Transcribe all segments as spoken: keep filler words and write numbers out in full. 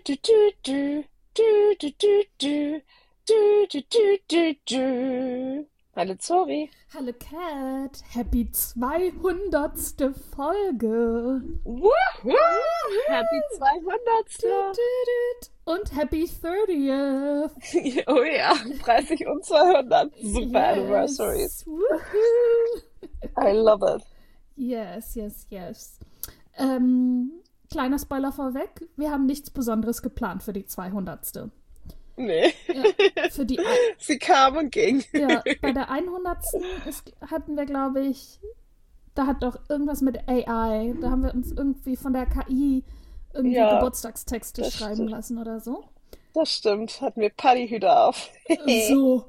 du, du, du, du, du, du, du, du, du, du, du, du. Hallo Zori. Hallo Cat, happy zweihundertste Folge. Woohoo! Happy Tüt, zweihundert. tüt. Und happy thirtieth. Oh ja, dreißig und zweihundert. Super Anniversaries. Yes. Woohoo. I love it. Yes, yes, yes. Ähm, kleiner Spoiler vorweg, wir haben nichts Besonderes geplant für die zweihundertste. Nee, Ja, für die, ein- sie kam und ging. ja, bei der hundertsten. Ist, hatten wir, glaube ich, da hat doch irgendwas mit A I, da haben wir uns irgendwie von der K I irgendwie Ja, Geburtstagstexte das schreiben stimmt. lassen oder so. Das stimmt. Hatten wir Partyhüte auf. So,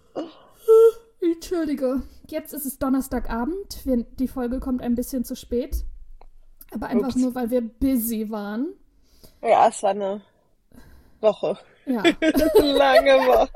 Entschuldige. Jetzt ist es Donnerstagabend. Wir, die Folge kommt ein bisschen zu spät. Aber einfach Ups. nur, weil wir busy waren. Ja, es war eine Woche. Ja. Eine lange Woche.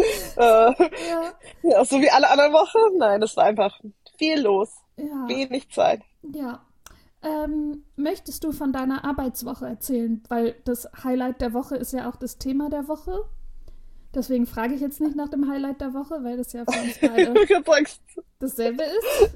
Äh, Ja. ja, so wie alle anderen Wochen. Nein, es war einfach viel los. Ja. Wenig Zeit. Ja. Ähm, möchtest du von deiner Arbeitswoche erzählen? Weil das Highlight der Woche ist ja auch das Thema der Woche. Deswegen frage ich jetzt nicht nach dem Highlight der Woche, weil das ja für uns beide Du sagst, dasselbe ist.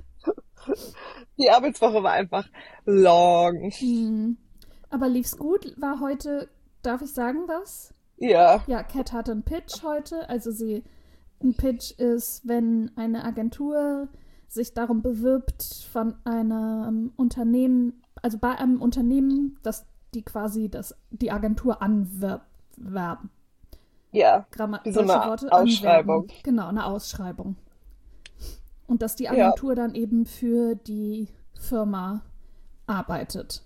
die Arbeitswoche war einfach long. Hm. Aber lief's gut? War heute, darf ich sagen was? Ja, Ja, Kat hatte einen Pitch heute. Also sie, ein Pitch ist, wenn eine Agentur sich darum bewirbt, von einem Unternehmen, also bei einem Unternehmen, dass die quasi das, die Agentur anwerben. ja. Gramma Wie so deutsche eine Worte, Ausschreibung. anwerben. Genau, eine Ausschreibung. Und dass die Ja, Agentur dann eben für die Firma arbeitet.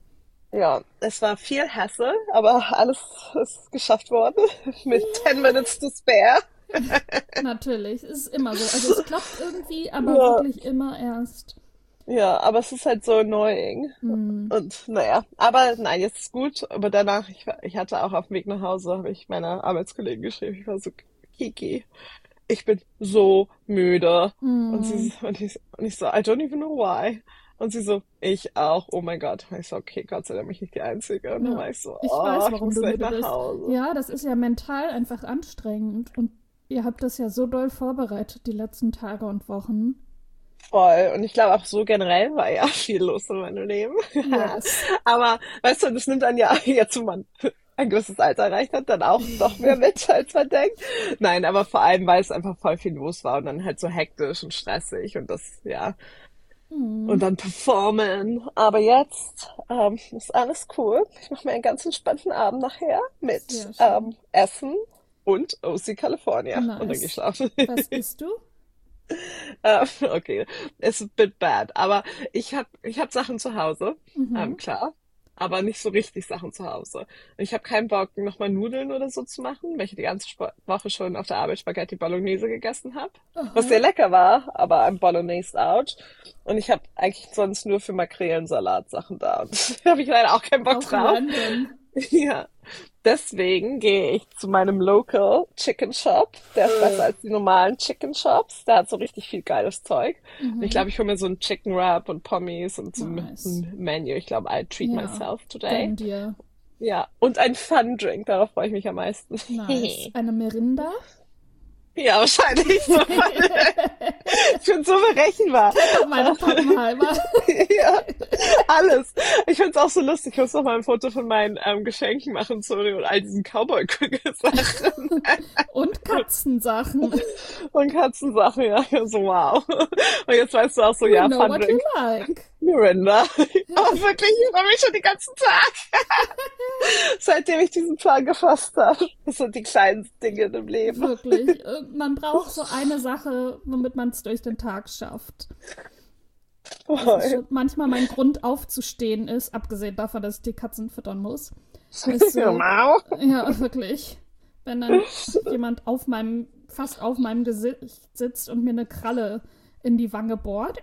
ja. Es war viel Hassel, aber alles ist geschafft worden. Mit ten minutes to spare. Natürlich, es ist immer so. Also es klappt irgendwie, aber Ja, wirklich immer erst. ja, aber es ist halt so annoying. Hm. Und naja, aber nein, jetzt ist gut. Aber danach, ich, war- ich hatte auch auf dem Weg nach Hause, habe ich meiner Arbeitskollegin geschrieben, ich war so, Kiki, ich bin so müde. Und Hm. sie, und ich, und ich so, I don't even know why. Und sie so, ich auch, oh mein Gott. Und ich so, okay, Gott sei Dank bin ich nicht die Einzige. Und dann Ja, war ich so, ich oh, weiß, ich warum muss du gleich müde nach bist. Hause. Ja, das ist ja mental einfach anstrengend. Und ihr habt das ja so doll vorbereitet die letzten Tage und Wochen. Voll. Und ich glaube auch so generell war ja viel los in meinem Leben. Yes. Aber weißt du, das nimmt dann ja jetzt, wo man ein gewisses Alter erreicht hat, dann auch noch mehr mit, als man denkt. Nein, aber vor allem, weil es einfach voll viel los war und dann halt so hektisch und stressig und das, ja. Hm. Und dann performen. Aber jetzt ähm, ist alles cool. Ich mache mir einen ganz entspannten Abend nachher mit Sehr schön. ähm, Essen und O C California. Und dann gehe ich Nice. schlafen. Was isst du? Ähm, okay, ist a bit bad. Aber ich hab, ich hab Sachen zu Hause, ähm, Mhm. klar. Aber nicht so richtig Sachen zu Hause. Und ich habe keinen Bock, nochmal Nudeln oder so zu machen, weil ich die ganze Sp Woche schon auf der Arbeit Spaghetti Bolognese gegessen habe. Was Aha. sehr lecker war, aber I'm Bolognese out. Und ich habe eigentlich sonst nur für Makrelensalat Sachen da. Und da habe ich leider auch keinen Bock Auch drauf. random. Ja. Deswegen gehe ich zu meinem Local Chicken Shop. Der ist besser als die normalen Chicken Shops. Der hat so richtig viel geiles Zeug. Und ich glaube, Mhm. ich hole mir so einen Chicken Wrap und Pommes und so ein, so Nice. ein Menü. Ich glaube, I'll treat Ja, myself today. gönn dir. Ja. Und ein Fun Drink. Darauf freue ich mich am meisten. Nice. Eine Merinda? Ja, wahrscheinlich so. Ich bin so berechenbar. Kennt doch meine Pappenheimer. Ja, alles. Ich find's auch so lustig. Ich muss noch mal ein Foto von meinen ähm, Geschenken machen, sorry, und all diesen Cowboy-Sachen Und Katzensachen. und Katzensachen, ja. So, wow. Und jetzt weißt du auch so, You ja, know Fun what you Drink, like. Miranda. Oh, wirklich, ich freue mich schon den ganzen Tag, seitdem ich diesen Plan gefasst habe. Das sind die kleinen Dinge im Leben. Wirklich. Äh, Man braucht so eine Sache, womit man es durch den Tag schafft. Das ist Voll. schon manchmal mein Grund aufzustehen ist, abgesehen davon, dass ich die Katzen füttern muss, ist so, Wow. ja, wirklich, wenn dann jemand auf meinem, fast auf meinem Gesicht sitzt und mir eine Kralle in die Wange bohrt.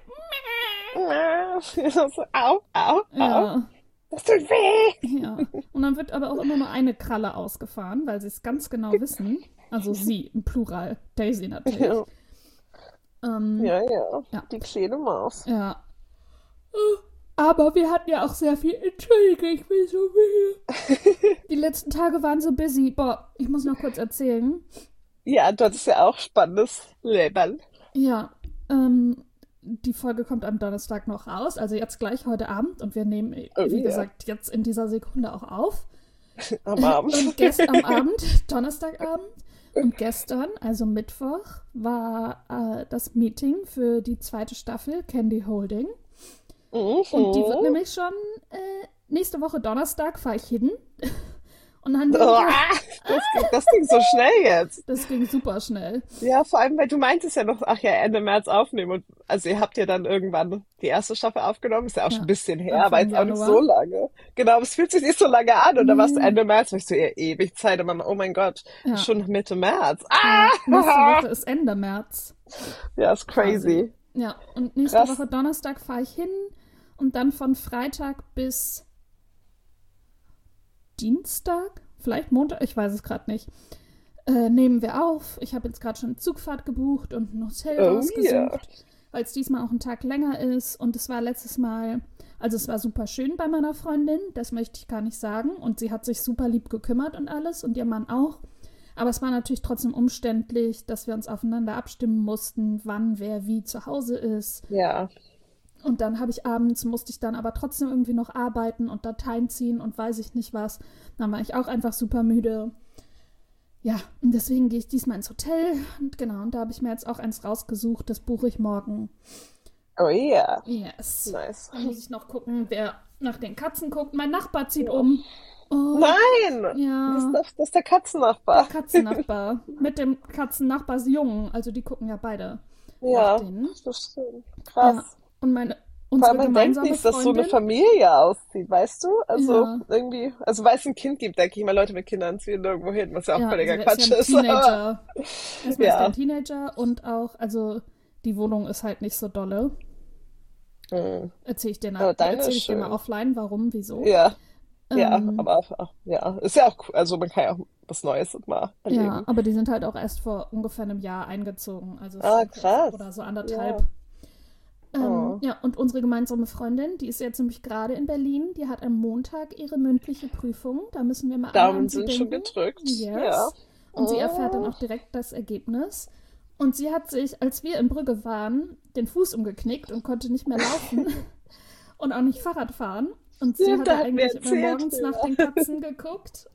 So, au, au, au. Ja, Das tut weh. ja. Und dann wird aber auch immer nur eine Kralle ausgefahren, weil sie es ganz genau wissen. Also sie im Plural, Daisy Ja, natürlich. Ähm, ja, ja. ja, Die kleine Maus. ja. Aber wir hatten ja auch sehr viel. Entschuldige, ich bin so müde. Die letzten Tage waren so busy. Boah, ich muss noch kurz erzählen. Ja, du hattest ja auch spannendes Leben. Ja, ähm, die Folge kommt am Donnerstag noch raus, also jetzt gleich heute Abend und wir nehmen, Oh wie ja, gesagt, jetzt in dieser Sekunde auch auf. am Abend. Und gestern am Abend, Donnerstagabend und gestern, also Mittwoch, war äh, das Meeting für die zweite Staffel Candy Holding. Und die wird Mhm. nämlich schon äh, nächste Woche Donnerstag fahre ich hin. Und dann denke Oh, ich, das ging, das ging so schnell jetzt. das ging super schnell. Ja, vor allem, weil du meintest ja noch, ach ja, Ende März aufnehmen. Und also ihr habt ja dann irgendwann die erste Staffel aufgenommen, ist ja auch schon ein Ja, bisschen her, aber Anfang jetzt auch nicht so Januar. lange. Genau, aber es fühlt sich nicht so lange an. Und dann warst du Nee, Ende März, und ich so, ja, ewig Zeit. Und man, oh mein Gott, ja, schon Mitte März. ja, nächste Ah! Woche ist Ende März Ja, ist quasi. crazy. Ja, und nächste Krass. Woche Donnerstag fahre ich hin und dann von Freitag bis Dienstag, vielleicht Montag, ich weiß es gerade nicht, äh, nehmen wir auf. Ich habe jetzt gerade schon eine Zugfahrt gebucht und ein Hotel Oh ja. rausgesucht, weil es diesmal auch ein Tag länger ist. Und es war letztes Mal, also es war super schön bei meiner Freundin, das möchte ich gar nicht sagen. Und sie hat sich super lieb gekümmert und alles und ihr Mann auch. Aber es war natürlich trotzdem umständlich, dass wir uns aufeinander abstimmen mussten, wann wer wie zu Hause ist. Ja. Und dann habe ich abends, musste ich dann aber trotzdem irgendwie noch arbeiten und Dateien ziehen und weiß ich nicht was. Dann war ich auch einfach super müde. Ja, und deswegen gehe ich diesmal ins Hotel. Und genau, und da habe ich mir jetzt auch eins rausgesucht. Das buche ich morgen. Oh ja. Yes. Nice. Dann muss ich noch gucken, wer nach den Katzen guckt. Mein Nachbar zieht Ja. um. Oh, Nein! Das ist, ja, das, das ist der der Katzennachbar. Katzennachbar. Mit dem Katzennachbars Jungen. Also die gucken ja beide nach Ja, denen. das stimmt. Ja, Krass. und meine, Vor allem unsere man denkt gemeinsame nicht, dass so eine Freundin. Familie aussieht, weißt du? Also Ja. irgendwie, also weil es ein Kind gibt, denke ich mal, Leute mit Kindern ziehen nirgendwo hin, was ja auch Ja, also völliger der ist ja Quatsch ein ist. Aber Teenager. Erstmal ist der ein ja. Teenager und auch, also die Wohnung ist halt nicht so dolle. Hm. Erzähle ich dir, na- Aber deine erzähl ist ich dir mal schön. offline, warum, wieso. Ja, ja, Ähm, aber auch, ja, ist ja auch cool. Also man kann ja auch was Neues mal ja, erleben. aber die sind halt auch erst vor ungefähr einem Jahr eingezogen, also Ah, schon kurz krass. oder so anderthalb. Ja. Ähm, Oh. ja, und unsere gemeinsame Freundin, die ist jetzt nämlich gerade in Berlin, die hat am Montag ihre mündliche Prüfung. Da müssen wir mal alle an Daumen sie sind schon denken. gedrückt. Ja. Yes. Und sie erfährt dann Oh. auch direkt das Ergebnis. Und sie hat sich, als wir in Brügge waren, den Fuß umgeknickt und konnte nicht mehr laufen und auch nicht Fahrrad fahren. Und sie Ja, hatte da hat mir eigentlich immer erzählt morgens nach früher. den Katzen geguckt.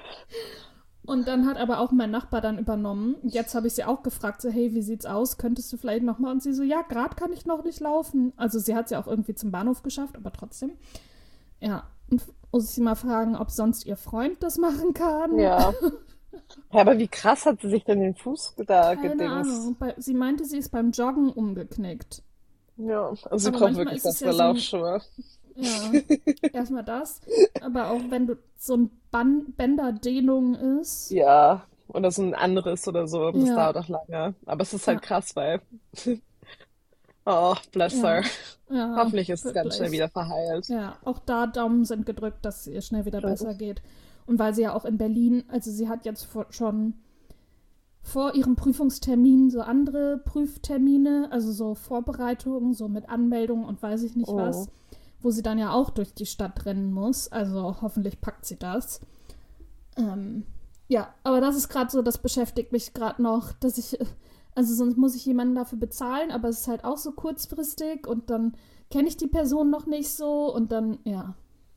Und dann hat aber auch mein Nachbar dann übernommen. Und jetzt habe ich sie auch gefragt, so, hey, wie sieht's aus? Könntest du vielleicht noch mal? Und sie so, ja, gerade kann ich noch nicht laufen. Also sie hat es ja auch irgendwie zum Bahnhof geschafft, aber trotzdem. Ja, und muss ich sie mal fragen, ob sonst ihr Freund das machen kann. Ja. Ja, aber wie krass hat sie sich denn den Fuß da Keine gedingst? Ahnung. Bei, sie meinte, sie ist beim Joggen umgeknickt. Ja, also sie Aber braucht manchmal wirklich ist es bessere ja so ein, Laufschuhe. ja, erstmal das. Aber auch wenn du so ein Ban Bänderdehnung ist. Ja, oder so ein anderes oder so, das Ja, dauert auch lange. Aber es ist halt ja, krass, weil, oh, bless her. ja, ja, Hoffentlich ist es ganz schnell wirklich. wieder verheilt. Ja, auch da Daumen sind gedrückt, dass es ihr schnell wieder Mhm. besser geht. Und weil sie ja auch in Berlin, also sie hat jetzt vor, schon vor ihrem Prüfungstermin so andere Prüftermine, also so Vorbereitungen, so mit Anmeldung und weiß ich nicht was, Oh. wo sie dann ja auch durch die Stadt rennen muss. Also hoffentlich packt sie das. Ähm, ja, aber das ist gerade so, das beschäftigt mich gerade noch, dass ich, äh, also sonst muss ich jemanden dafür bezahlen, aber es ist halt auch so kurzfristig und dann kenne ich die Person noch nicht so und dann, ja,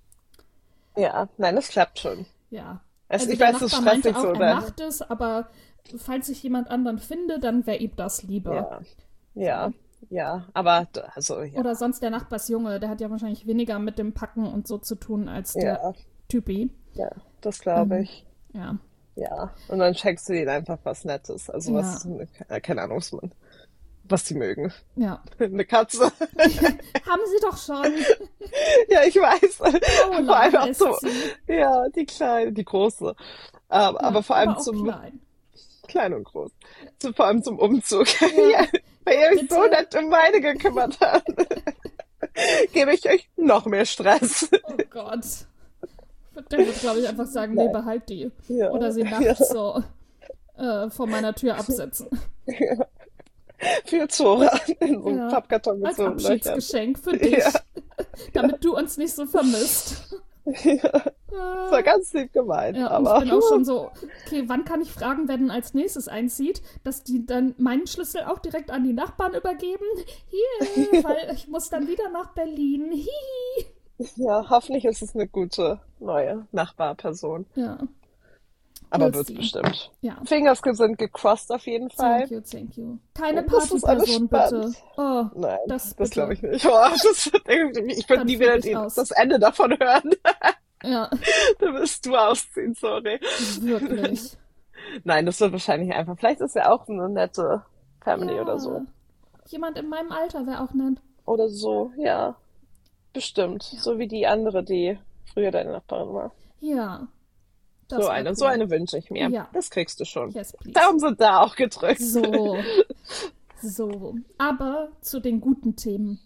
Ja, nein, das klappt schon. ja. Es, Also ich der weiß, es ist Nachbar meinte stressig auch, so, er ne? macht es, aber falls ich jemand anderen finde, dann wäre ihm das lieber. Ja, So. ja, ja, aber, d- also, ja, Oder sonst der Nachbarsjunge, der hat ja wahrscheinlich weniger mit dem Packen und so zu tun als der ja, Typi. ja, das glaube Ähm, ich. ja, Ja, und dann checkst du ihnen einfach was Nettes, also ja, was, äh, keine Ahnung, was man, was die mögen. ja. Eine Katze. Haben sie doch schon. Ja, ich weiß. Vor allem Paula auch so, heißt sie. ja, die kleine, die große. Ähm, aber Ja, vor allem aber auch zum, klein. klein und groß. Zum, vor allem zum Umzug. Ja, Ja, weil ihr euch so bitte. nett um meine gekümmert habt, gebe ich euch noch mehr Stress. Oh Gott. Der wird, glaube ich, einfach sagen, nee, Nein. behalt die. Ja, Oder sie ja, nachts so äh, vor meiner Tür absetzen. ja. Für Zora in so einen Ja, Pappkarton mit als so Löchern. Abschiedsgeschenk für Ja, dich. damit du uns nicht so vermisst. Ja, das war ganz lieb gemeint. Ja, aber und ich bin auch schon so, okay, wann kann ich fragen, wer denn als nächstes einzieht, dass die dann meinen Schlüssel auch direkt an die Nachbarn übergeben? Hier, weil ich muss dann wieder nach Berlin. Hihi. Ja, hoffentlich ist es eine gute neue Nachbarperson. Ja, Aber we'll wird's see. bestimmt. Ja. Fingers sind gecrossed auf jeden Fall. Thank you, thank you. Keine Und das ist alles Partyperson, bitte. spannend. Oh, Nein, das das, bitte. glaube ich nicht. Oh, das wird irgendwie, ich würde Dann nie wieder flipp ich die, aus. das Ende davon hören. ja, Da wirst du ausziehen, sorry. wirklich. Nein, das wird wahrscheinlich einfach. Vielleicht ist ja auch eine nette Family Ja. oder so. Jemand in meinem Alter wäre auch nett. Oder so, ja. Bestimmt. Ja. So wie die andere, die früher deine Nachbarin war. Ja. Das So wär eine, cool. so eine wünsche ich mir. Ja. Das kriegst du schon. Yes, please. Daumen sind da auch gedrückt. So. So. Aber zu den guten Themen.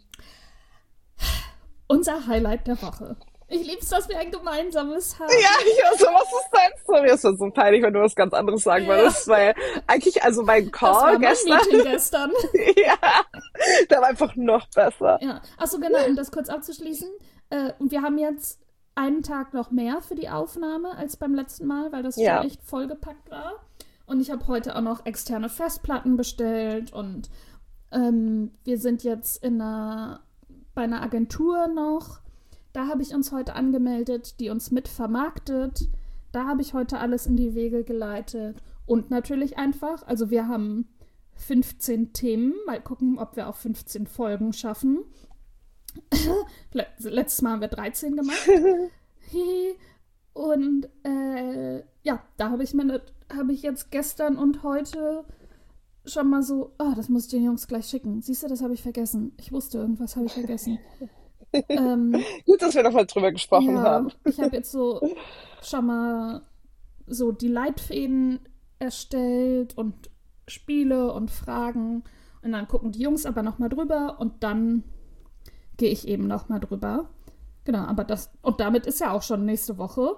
Unser Highlight der Woche. Ich lieb's, dass wir ein gemeinsames haben. Ja, ich also, was ist dein Story? Es wird so peinlich, wenn du was ganz anderes sagen Ja. würdest, weil eigentlich, also mein Das war Call mein gestern, Meeting gestern. ja, der war einfach noch besser. Ja. Achso, genau, um das kurz abzuschließen. Äh, wir haben jetzt einen Tag noch mehr für die Aufnahme als beim letzten Mal, weil das Ja. schon echt vollgepackt war. Und ich habe heute auch noch externe Festplatten bestellt und ähm, wir sind jetzt in einer, bei einer Agentur noch. Da habe ich uns heute angemeldet, die uns mit vermarktet. Da habe ich heute alles in die Wege geleitet. Und natürlich einfach, also wir haben fünfzehn Themen. Mal gucken, ob wir auch fünfzehn Folgen schaffen. Letztes Mal haben wir dreizehn gemacht. Und äh, ja, da habe ich mir ne, habe ich jetzt gestern und heute schon mal so, oh, das muss ich den Jungs gleich schicken. Siehst du, das habe ich vergessen. Ich wusste, irgendwas habe ich vergessen. ähm, Gut, dass wir nochmal drüber gesprochen ja, haben. ich habe jetzt so schon mal so die Leitfäden erstellt und Spiele und Fragen. Und dann gucken die Jungs aber nochmal drüber und dann gehe ich eben nochmal drüber. Genau, aber das, und damit ist ja auch schon nächste Woche.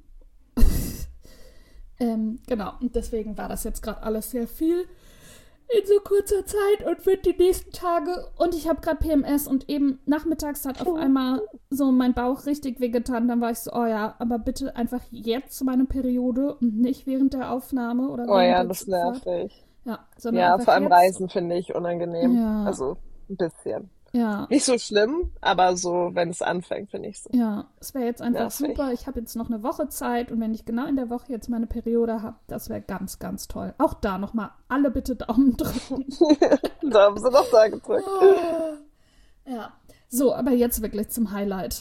ähm, genau, und deswegen war das jetzt gerade alles sehr viel in so kurzer Zeit und wird die nächsten Tage. Und ich habe gerade P M S und eben nachmittags hat auf einmal so mein Bauch richtig wehgetan. Dann war ich so, oh ja, aber bitte einfach jetzt meine Periode und nicht während der Aufnahme oder Oh während ja, der das Zugfahrt. nervt. Ja, sondern Ja, einfach vor allem jetzt. Reisen finde ich unangenehm. Ja. Also ein bisschen. Ja, Nicht so schlimm, aber so, wenn es anfängt, finde ich so. ja, es wäre jetzt einfach Nervig. super. Ich habe jetzt noch eine Woche Zeit und wenn ich genau in der Woche jetzt meine Periode habe, das wäre ganz, ganz toll. Auch da nochmal alle bitte Daumen drücken. Da haben sie noch da gedrückt. Ja, so, aber jetzt wirklich zum Highlight.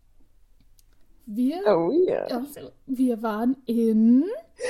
Wir, Oh yeah. also, wir waren in...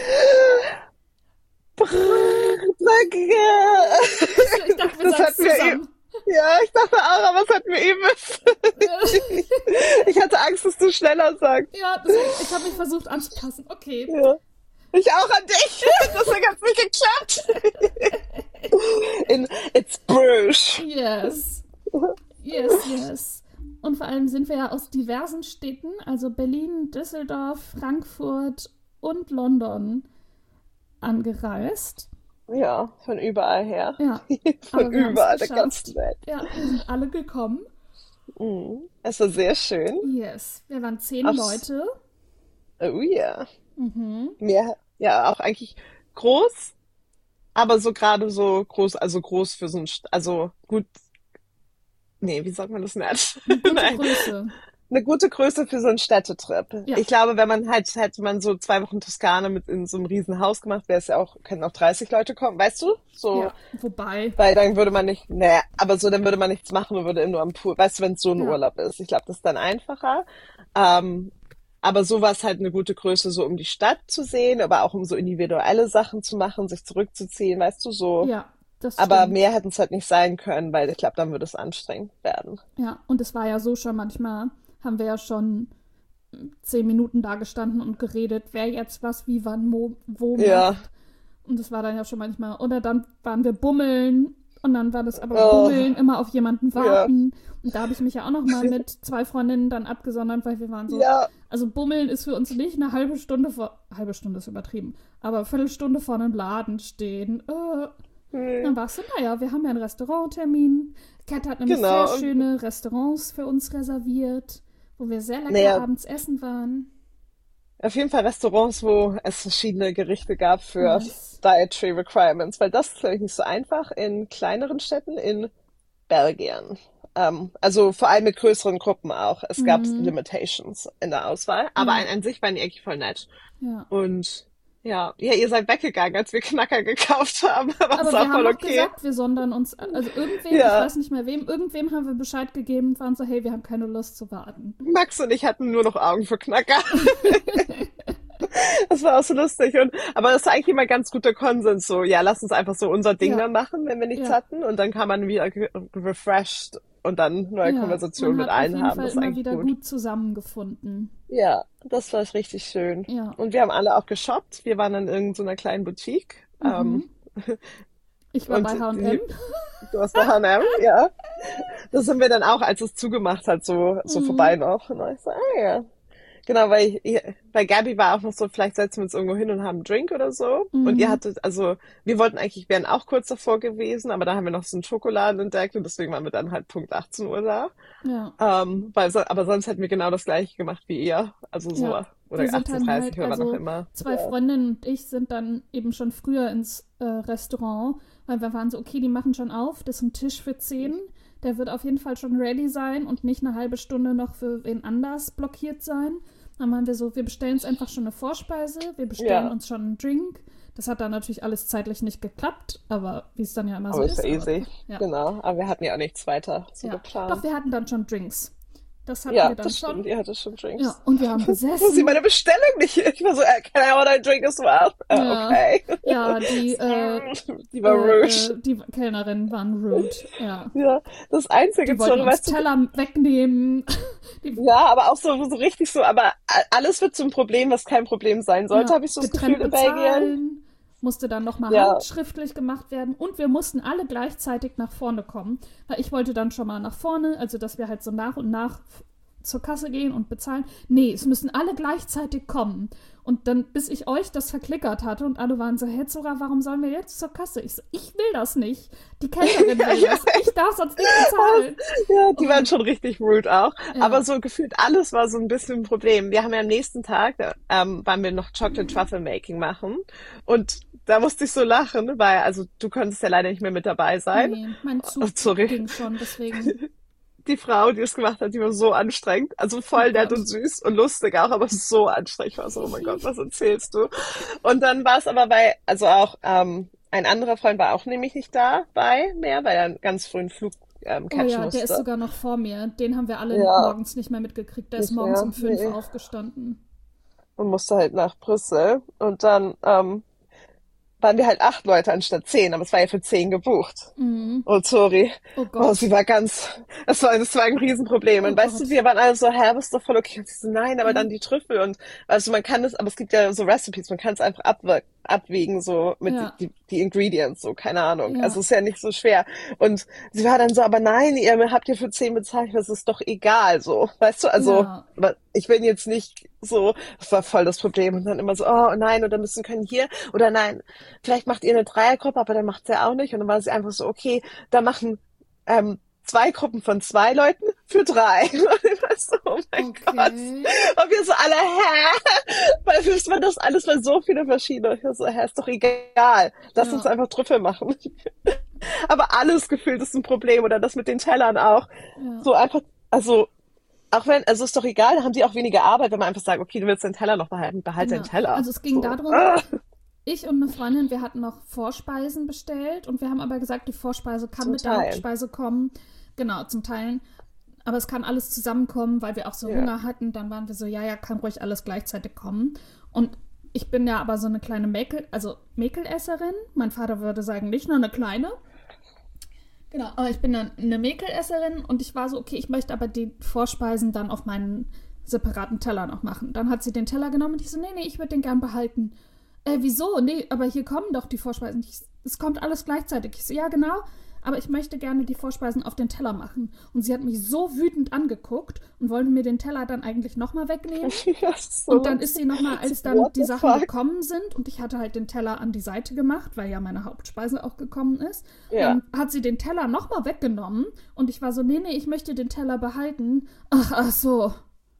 Danke. Ich dachte, wir Das sagen hatten wir zusammen. Ja, ich dachte auch, aber es hat mir eben. Ich hatte Angst, dass du schneller sagst. Ja, deswegen, ich habe mich versucht anzupassen. Okay. Ja. Ich auch an dich. Deswegen hat es nicht geklappt. In It's Bruges. Yes. Yes, yes. Und vor allem sind wir ja aus diversen Städten, also Berlin, Düsseldorf, Frankfurt und London angereist. Ja, von überall her. Ja. Von aber wir haben's überall der geschafft. ganzen Welt. Ja, wir sind alle gekommen. Mhm. Es war sehr schön. Yes. Wir waren zehn Ach, Leute. Oh ja. Mhm. Mehr, ja, auch eigentlich groß, aber so gerade so groß, also groß für so ein, St- also gut, nee, wie sagt man das nett? Gute Nein, Größe. eine gute Größe für so einen Städtetrip. Ja. Ich glaube, wenn man halt, hätte man so zwei Wochen Toskana mit in so einem riesen Haus gemacht, wäre es ja auch, können auch dreißig Leute kommen, weißt du? So, Ja. Wobei. weil dann würde man nicht, naja, aber so, dann würde man nichts machen und würde nur am Pool, weißt du, wenn es so ein Ja. Urlaub ist. Ich glaube, das ist dann einfacher. Ähm, aber so war es halt eine gute Größe, so um die Stadt zu sehen, aber auch um so individuelle Sachen zu machen, sich zurückzuziehen, weißt du, so. Ja, das Aber stimmt. mehr hätten es halt nicht sein können, weil ich glaube, dann würde es anstrengend werden. Ja, und es war ja so schon manchmal, haben wir ja schon zehn Minuten da gestanden und geredet, wer jetzt was, wie, wann, wo, wo Ja. macht. Und das war dann ja schon manchmal, oder dann waren wir bummeln und dann war das aber Oh. bummeln, immer auf jemanden Ja. warten. Und da habe ich mich ja auch noch mal mit zwei Freundinnen dann abgesondert, weil wir waren so, Ja, also bummeln ist für uns nicht eine halbe Stunde vor, halbe Stunde ist übertrieben, aber eine Viertelstunde vor einem Laden stehen. Äh, Dann war es so, naja, wir haben ja einen Restauranttermin. Kat hat nämlich Genau. sehr schöne Restaurants für uns reserviert, wo wir sehr lecker Naja, abends essen waren. auf jeden Fall Restaurants, wo es verschiedene Gerichte gab für Nice. Dietary Requirements, weil das ist, glaube ich, nicht so einfach in kleineren Städten in Belgien. Ähm, also vor allem mit größeren Gruppen auch. Es gab Mhm. Limitations in der Auswahl, aber an, Ja, an sich waren die eigentlich voll nett. ja. Und ja, ja, ihr seid weggegangen, als wir Knacker gekauft haben, aber ist Aber wir auch haben voll noch okay. gesagt, wir sondern uns, also irgendwem, ich Ja, weiß nicht mehr wem, irgendwem haben wir Bescheid gegeben und waren so, hey, wir haben keine Lust zu warten. Max und ich hatten nur noch Augen für Knacker. Das war auch so lustig. Und, aber das ist eigentlich immer ganz guter Konsens. So, ja, lass uns einfach so unser Ding Ja, dann machen, wenn wir nichts ja, hatten. Und dann kann man wieder ge- refreshed und dann neue ja. Konversationen Man mit hat auf allen jeden haben. Fall Das ist immer eigentlich wieder gut. gut zusammengefunden. Ja, das war richtig schön. Ja. Und wir haben alle auch geshoppt. Wir waren in irgendeiner kleinen Boutique. Ähm, Mhm. Ich war und bei H und M. die, du hast bei H und M, ja. Das sind wir dann auch, als es zugemacht hat, so, so vorbei Mhm. noch. Und dann ich so, ah ja. Genau, weil, ich, weil Gabby war auch noch so, vielleicht setzen wir uns irgendwo hin und haben einen Drink oder so. Und ihr Mhm. hattet, also, wir wollten eigentlich, wären auch kurz davor gewesen, aber da haben wir noch so einen Schokoladen entdeckt und deswegen waren wir dann halt Punkt achtzehn Uhr da. Ja, Ähm, weil, so, aber sonst hätten wir genau das gleiche gemacht wie ihr. Also so, ja. oder Wir sind dann achtzehn Uhr dreißig halt, oder wann auch also immer. zwei Ja. Freundinnen und ich sind dann eben schon früher ins äh, Restaurant, weil wir waren so, okay, die machen schon auf, das ist ein Tisch für zehn, der wird auf jeden Fall schon ready sein und nicht eine halbe Stunde noch für wen anders blockiert sein. Dann waren wir so, wir bestellen uns einfach schon eine Vorspeise, wir bestellen Ja, uns schon einen Drink. Das hat dann natürlich alles zeitlich nicht geklappt, aber wie es dann ja immer so aber ist ist. ja Aber easy. ja, Genau. Aber wir hatten ja auch nichts weiter so ja. Doch, geplant. wir hatten dann schon Drinks. Das hatten Ja, wir dann das schon. stimmt. Ihr hattet schon Ja, Drinks. und wir haben Wo sie gesessen. meine Bestellung nicht. Ich war so, äh, can I order a drink as well? Äh, Ja, okay. ja, die, äh, Die war äh, rude. äh, die Kellnerinnen waren rude. Ja. Ja, das Einzige, Die wollten sorry, uns weißt du, Teller wegnehmen. Die, ja, aber auch so, so richtig so, aber a- alles wird zum Problem, was kein Problem sein sollte, ja, habe ich so das Gefühl getrennt in Belgien. bezahlen, musste dann nochmal Ja, handschriftlich gemacht werden und wir mussten alle gleichzeitig nach vorne kommen, weil ich wollte dann schon mal nach vorne, also dass wir halt so nach und nach f- zur Kasse gehen und bezahlen. Nee, es müssen alle gleichzeitig kommen. Und dann, bis ich euch das verklickert hatte und alle waren so, hey Zora, warum sollen wir jetzt zur Kasse? Ich so, ich will das nicht. Die Kellnerin ja, will ja. das. Ich darf sonst nicht bezahlen. Ja, die waren Und schon richtig rude auch. Aber ja, so gefühlt alles war so ein bisschen ein Problem. Wir haben ja am nächsten Tag, da, ähm, waren wir noch Chocolate Truffle Making machen. Und da musste ich so lachen, weil, also du konntest ja leider nicht mehr mit dabei sein. nee, mein Oh, Zug sorry. ging schon, deswegen, Die Frau, die es gemacht hat, die war so anstrengend. Also oh voll nett und Gott. süß und lustig auch, aber so anstrengend. Ich war so, oh mein Gott, was erzählst du? Und dann war es aber bei, also auch, ähm, ein anderer Freund war auch nämlich nicht dabei mehr, weil er einen ganz frühen Flug ähm, Oh catchen ja, der ist musste. sogar noch vor mir. Den haben wir alle Ja, morgens nicht mehr mitgekriegt. Der ist nicht morgens mehr. um fünf Nee. aufgestanden. Und musste halt nach Brüssel. Und dann ähm, waren wir halt acht Leute anstatt zehn, aber es war ja für zehn gebucht. Mhm. Oh, sorry. Oh Oh, sie Gott. war ganz, das war, das war ein Riesenproblem. Oh Und weißt du, Gott. wir waren alle so, hä, was ist doch voll okay. Und sie so, nein, aber Ja. dann die Trüffel und, also man kann es, aber es gibt ja so Recipes, man kann es einfach abwe abwägen, so mit Ja. die, die Ingredients, so, keine Ahnung. Also Ja. ist ja nicht so schwer. Und sie war dann so, aber nein, ihr habt ja für zehn bezahlt, das ist doch egal, so. Weißt du, also, Ja. aber ich bin jetzt nicht so, das war voll das Problem. Und dann immer so, oh nein, oder müssen können hier, oder nein, vielleicht macht ihr eine Dreiergruppe, aber dann macht sie ja auch nicht. Und dann war sie einfach so, okay, da machen ähm, zwei Gruppen von zwei Leuten für drei. Und ich war so, oh mein Gott. Okay. Und wir so alle, hä? Weil wüsste man das alles mal so viele verschiedene. Ich war so, hä, ist doch egal. Lass uns Ja. einfach Trüffel machen. Aber alles gefühlt ist ein Problem. Oder das mit den Tellern auch. Ja. So einfach, also, auch wenn, also ist doch egal, da haben die auch weniger Arbeit, wenn man einfach sagt, okay, du willst deinen Teller noch behalten, behalt deinen Genau. Teller. Also es ging So. darum, Ah, ich und eine Freundin, wir hatten noch Vorspeisen bestellt und wir haben aber gesagt, die Vorspeise kann zum mit der Teil. Hauptspeise kommen. Genau, zum Teilen. Aber es kann alles zusammenkommen, weil wir auch so Ja. Hunger hatten. Dann waren wir so, ja, ja, kann ruhig alles gleichzeitig kommen. Und ich bin ja aber so eine kleine Mäkel, also Mäkelesserin. Mein Vater würde sagen, nicht nur eine kleine. Genau, aber ich bin eine, eine Mäkelesserin und ich war so, okay, ich möchte aber die Vorspeisen dann auf meinen separaten Teller noch machen. Dann hat sie den Teller genommen und ich so, nee, nee, ich würde den gern behalten. Äh, wieso? Nee, aber hier kommen doch die Vorspeisen. Ich, es kommt alles gleichzeitig. Ich so, ja, genau, aber ich möchte gerne die Vorspeisen auf den Teller machen. Und sie hat mich so wütend angeguckt und wollte mir den Teller dann eigentlich nochmal wegnehmen. Ja, so. Und dann ist sie nochmal, als dann What die the Sachen fuck? gekommen sind und ich hatte halt den Teller an die Seite gemacht, weil ja meine Hauptspeise auch gekommen ist, Ja. dann hat sie den Teller nochmal weggenommen und ich war so, nee, nee, ich möchte den Teller behalten. Ach, ach so.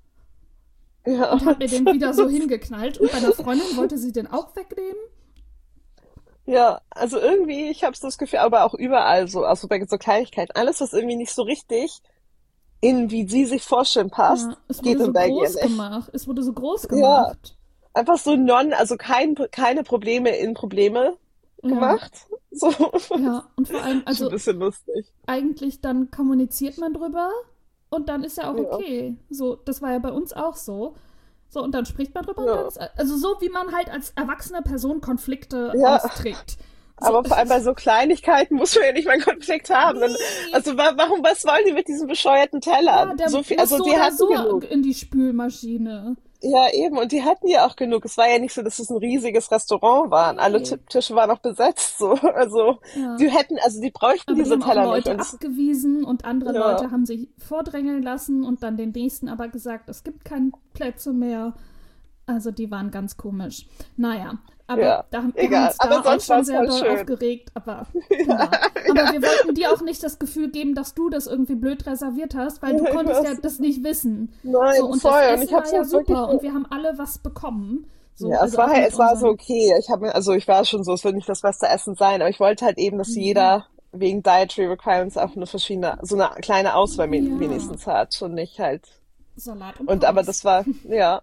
Ja. Und hat mir den wieder so hingeknallt. Und bei einer Freundin wollte sie den auch wegnehmen. Ja, also irgendwie, ich habe so das Gefühl, aber auch überall so, also bei so Kleinigkeiten, alles, was irgendwie nicht so richtig in, wie sie sich vorstellen, passt, Ja, es geht wurde so in Belgien groß nicht. gemacht. Es wurde so groß Ja, gemacht. einfach so non, also kein, keine Probleme in Probleme Ja, gemacht. So, ja. Und vor allem, schon ein also bisschen lustig. eigentlich dann kommuniziert man drüber und dann ist ja auch Ja, okay. So, das war ja bei uns auch so. So, und dann spricht man drüber und dann ja, ist, also so wie man halt als erwachsene Person Konflikte ja. austrägt. So, Aber vor allem bei so Kleinigkeiten muss man ja nicht mal einen Konflikt haben. Dann, nee. also wa- warum, was wollen die mit diesen bescheuerten Ja, Tellern? der So viel, muss also so die oder hatten so genug. in die Spülmaschine. Ja, eben. Und die hatten ja auch genug. Es war ja nicht so, dass es ein riesiges Restaurant war. Alle Ti- Nee. Tische waren noch besetzt. So, also Ja. die hätten, also die bräuchten Aber die diese haben auch Teller nicht. Leute Und es, abgewiesen und andere ja, Leute haben sich vordrängeln lassen und dann den nächsten aber gesagt, es gibt keine Plätze mehr. Also die waren ganz komisch. Naja, aber ja, da, haben- wir haben egal. uns Aber da auch sonst war schon es sehr voll doll schön. aufgeregt, aber ja. Aber wir wollten dir auch nicht das Gefühl geben, dass du das irgendwie blöd reserviert hast, weil du Ich konntest ja weiß. das nicht wissen. So, Nein, und das voll. Und Essen ich habe war ja so wirklich super so. und wir haben alle was bekommen. So, Ja, es also war auch halt, mit es war so unseren. okay. Ich habe, also ich war schon so, es wird nicht das beste Essen sein, aber ich wollte halt eben, dass Mhm. jeder wegen Dietary Requirements auch eine verschiedene, so eine kleine Auswahl wen- Ja, wenigstens hat und nicht halt. Salat und Und aber Pommes. das war, ja,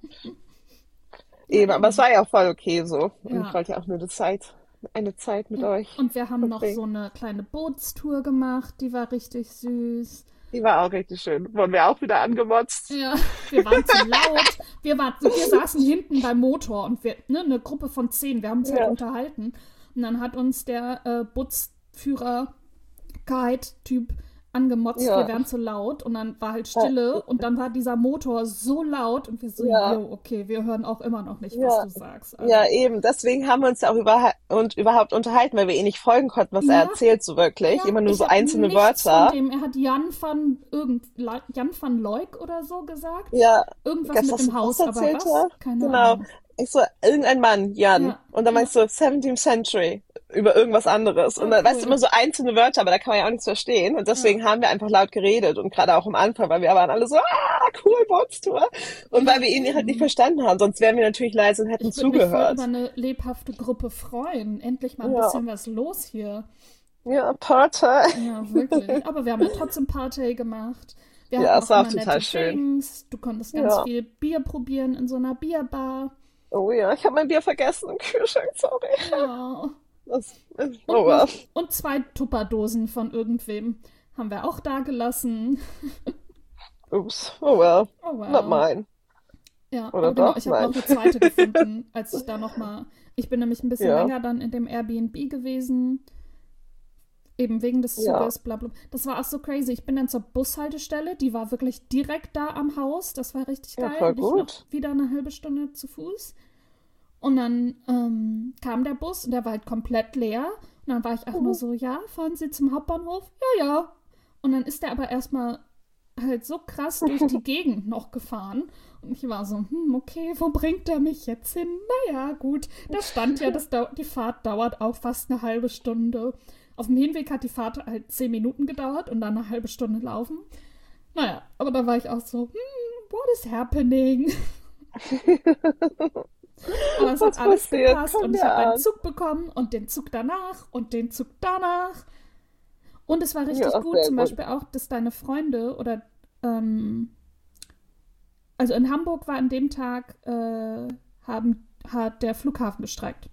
Ja, eben, aber es eben. war ja auch voll okay so. Und ich Ja. wollte ja auch nur eine Zeit, eine Zeit mit Ja. euch Und wir haben noch so verbringen. eine kleine Bootstour gemacht, die war richtig süß. Die war auch richtig schön. Wurden wir auch wieder angemotzt. Ja, wir waren zu laut. Wir, waren, wir saßen hinten beim Motor und wir, ne, eine Gruppe von zehn, wir haben uns halt Ja, unterhalten. Und dann hat uns der äh, Bootsführer, Guide-Typ angemotzt, wir ja, wären zu laut und dann war halt äh, Stille und dann war dieser Motor so laut und wir so, ja, yo, okay, wir hören auch immer noch nicht, was ja. du sagst. Ja, Also, eben. Deswegen haben wir uns ja auch über, und überhaupt unterhalten, weil wir eh nicht folgen konnten, was er ja, erzählt, so wirklich. ja, Immer nur ich so habe einzelne nichts von Wörter. dem. Er hat Jan van irgend La- Jan van Leuk oder so gesagt. Ja, Irgendwas gab's mit das, dem was Haus, aber erzählt was? er? Keine Genau. Ahnung. Ich so, irgendein Mann, Jan. Ja, Und dann ja. meinst du seventeenth Century über irgendwas anderes. Und Ah, dann weißt du immer cool. so einzelne Wörter, aber da kann man ja auch nichts verstehen. Und Ja. deswegen haben wir einfach laut geredet. Und gerade auch am Anfang, weil wir waren alle so, ah, cool, Bootstour. Und Ja, weil wir ihn halt nicht eben. verstanden haben. Sonst wären wir natürlich leise und hätten Ich würde mich voll über zugehört. eine lebhafte Gruppe freuen. Endlich mal ein Ja, bisschen was los hier. ja, Porter. Ja, wirklich. Aber wir haben ja trotzdem Party gemacht. Wir Ja, hatten es auch war auch immer total nette schön. Drinks. Du konntest ganz Ja. viel Bier probieren in so einer Bierbar. Oh ja, ich habe mein Bier vergessen im Kühlschrank, sorry. Ja. Das, oh Und well. noch und zwei Tupperdosen von irgendwem haben wir auch da gelassen. Oops. Oh well. Oh Not well. mine. Ja, Oder aber genau, doch? ich habe noch Nein. eine zweite gefunden, als ich da nochmal. Ich bin nämlich ein bisschen Ja, länger dann in dem Airbnb gewesen, eben wegen des ja. Zuges, bla bla. Das war auch so crazy. Ich bin dann zur Bushaltestelle, die war wirklich direkt da am Haus. Das war richtig Ja, geil. voll Und ich noch gut. wieder eine halbe Stunde zu Fuß. Und dann ähm, kam der Bus und der war halt komplett leer. Und dann war ich auch nur Mhm. so, ja, fahren Sie zum Hauptbahnhof? Ja, ja. Und dann ist der aber erstmal halt so krass durch die Gegend noch gefahren. Und ich war so, hm, okay, wo bringt der mich jetzt hin? Naja, gut. Da stand ja, das dau- die Fahrt dauert auch fast eine halbe Stunde. Auf dem Hinweg hat die Fahrt halt zehn Minuten gedauert und dann eine halbe Stunde laufen. Naja, aber da war ich auch so, hm, what is happening? Aber es hat Was alles passiert? gepasst Komm und ich mir habe einen an. Zug bekommen und den Zug danach und den Zug danach. Und es war richtig Ja, gut, sehr zum gut. Beispiel auch, dass deine Freunde oder, ähm, also in Hamburg war an dem Tag, äh, haben, hat der Flughafen gestreikt.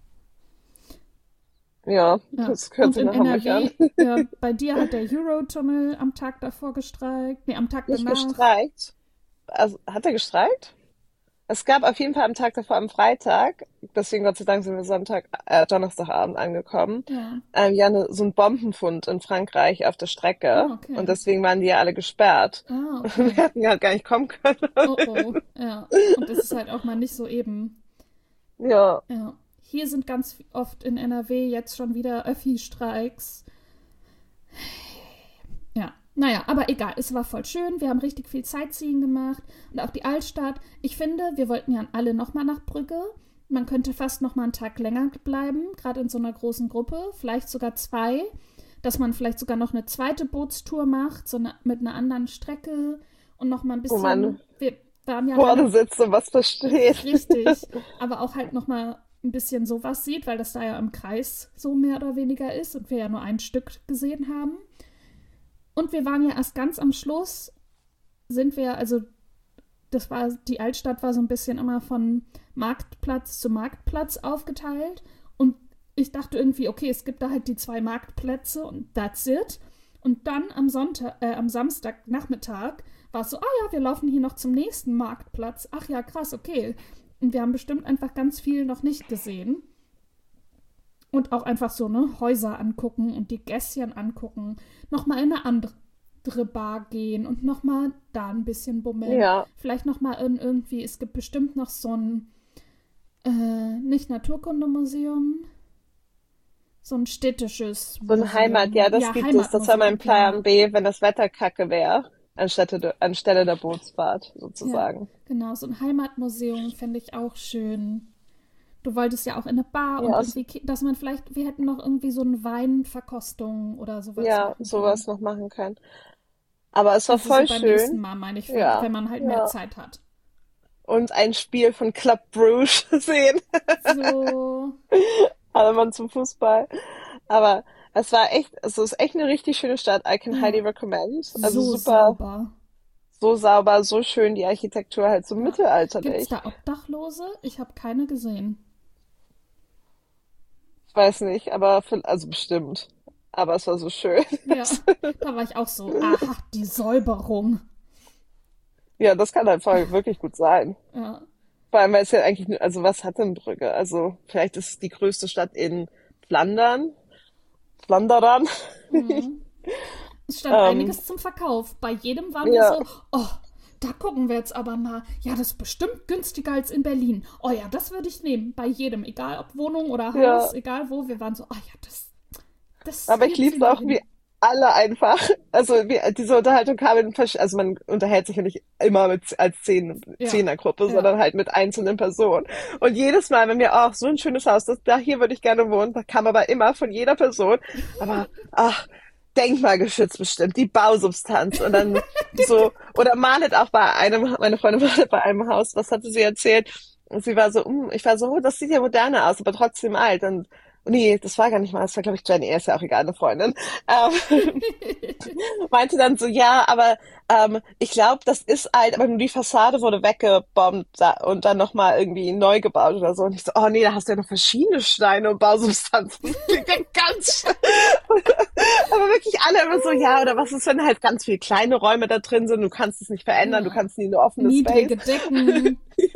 Ja, Ja. das hört Und sich in nach Hamburg an. N R W, ja, bei dir hat der Eurotunnel am Tag davor gestreikt, nee, am Tag Nicht danach. gestreikt. Also, hat er gestreikt? Es gab auf jeden Fall am Tag davor, am Freitag, deswegen Gott sei Dank sind wir Sonntag, äh, Donnerstagabend angekommen, Ja. ähm, ja, ne, so ein Bombenfund in Frankreich auf der Strecke. Ah, Und okay. deswegen waren die ja alle gesperrt. Ah, Wir okay. hätten ja gar nicht kommen können. Oh oh, ja. Und das ist halt auch mal nicht so eben. Ja, Ja. Hier sind ganz oft in N R W jetzt schon wieder Öffi-Streiks. Ja, naja, aber egal, es war voll schön. Wir haben richtig viel Sightseeing gemacht und auch die Altstadt. Ich finde, wir wollten ja alle nochmal nach Brügge. Man könnte fast nochmal einen Tag länger bleiben, gerade in so einer großen Gruppe, vielleicht sogar zwei, dass man vielleicht sogar noch eine zweite Bootstour macht, so eine, mit einer anderen Strecke und nochmal ein Wo man bisschen, wir waren ja vorne relativ sitzt und was versteht. richtig, aber auch halt nochmal ein bisschen sowas sieht, weil das da ja im Kreis so mehr oder weniger ist und wir ja nur ein Stück gesehen haben. Und wir waren ja erst ganz am Schluss, sind wir, also das war, die Altstadt war so ein bisschen immer von Marktplatz zu Marktplatz aufgeteilt. Und ich dachte irgendwie, okay, es gibt da halt die zwei Marktplätze und that's it. Und dann am Sonntag, äh, am Samstagnachmittag war es so, ah ja, wir laufen hier noch zum nächsten Marktplatz. Ach ja, krass, okay. Und wir haben bestimmt einfach ganz viel noch nicht gesehen. Und auch einfach so, ne, Häuser angucken und die Gässchen angucken. Nochmal in eine andere Bar gehen und nochmal da ein bisschen bummeln. Ja, Vielleicht nochmal in irgendwie, es gibt bestimmt noch so ein, äh, nicht Naturkundemuseum, so ein städtisches so ein Heimat, ja, Museum. das Ja, gibt es. Das war mein Heimatmuseum, genau. Plan B, wenn das Wetter kacke wäre, anstelle der, anstelle der Bootsfahrt Ja, sozusagen. genau, so ein Heimatmuseum fände ich auch schön. Du wolltest ja auch in eine Bar und Ja, es, irgendwie, ki- dass man vielleicht, wir hätten noch irgendwie so eine Weinverkostung oder sowas ja, machen sowas können. noch machen können. Aber es war Also so voll beim nächsten schön. Mal, meine ich, wenn, Ja, wenn man halt mehr ja. Zeit hat. Und ein Spiel von Club Brugge sehen. So, Alle Mann zum Fußball. Aber es war echt, also es ist echt eine richtig schöne Stadt. I can highly ja, recommend. Also so super, sauber. so sauber, so schön, die Architektur halt so Ja. Gibt's mittelalterlich. da Obdachlose? Ich habe keine gesehen. Ich weiß nicht, aber für, also bestimmt. Aber es war so schön. Ja, da war ich auch so, aha, die Säuberung. Ja, das kann einfach wirklich gut sein. Ja, Vor allem, weil es ja eigentlich, nur- also was hat denn Brügge? Also vielleicht ist es die größte Stadt in Flandern. Flandern. mhm. Es stand Ähm, einiges zum Verkauf. Bei jedem waren wir ja, so, oh, da gucken wir jetzt aber mal. Ja, das ist bestimmt günstiger als in Berlin. Oh ja, das würde ich nehmen. Bei jedem, egal ob Wohnung oder Haus, ja. egal wo. Wir waren so, oh ja, das, das, Aber ich hier lieb's ziehen wir auch, wie hin. alle einfach, also wie, diese Unterhaltung kam in, versch- also man unterhält sich ja nicht immer mit als Zehn, Ja, Zehnergruppe, ja. sondern halt mit einzelnen Personen. Und jedes Mal, wenn wir, ach, so ein schönes Haus, das, da hier würde ich gerne wohnen, da kam aber immer von jeder Person, aber, ach, denkmalgeschützt bestimmt, die Bausubstanz und dann so, oder Malet auch bei einem, meine Freundin war bei einem Haus, was hatte sie erzählt? Und sie war so, mm, ich war so, oh, das sieht ja moderner aus, aber trotzdem alt. Und nee, das war gar nicht mal, das war glaube ich Jenny, er ist ja auch egal, eine Freundin. Ähm, meinte dann so, ja, aber ähm, ich glaube, das ist alt, aber nur die Fassade wurde weggebombt da, und dann nochmal irgendwie neu gebaut oder so. Und ich so, oh nee, da hast du ja noch verschiedene Steine und Bausubstanzen. Das klingt ja ganz aber wirklich alle immer so, ja, oder was ist, wenn halt ganz viele kleine Räume da drin sind, du kannst es nicht verändern, du Ja. kannst nie eine offene Space. Niedrige Decken.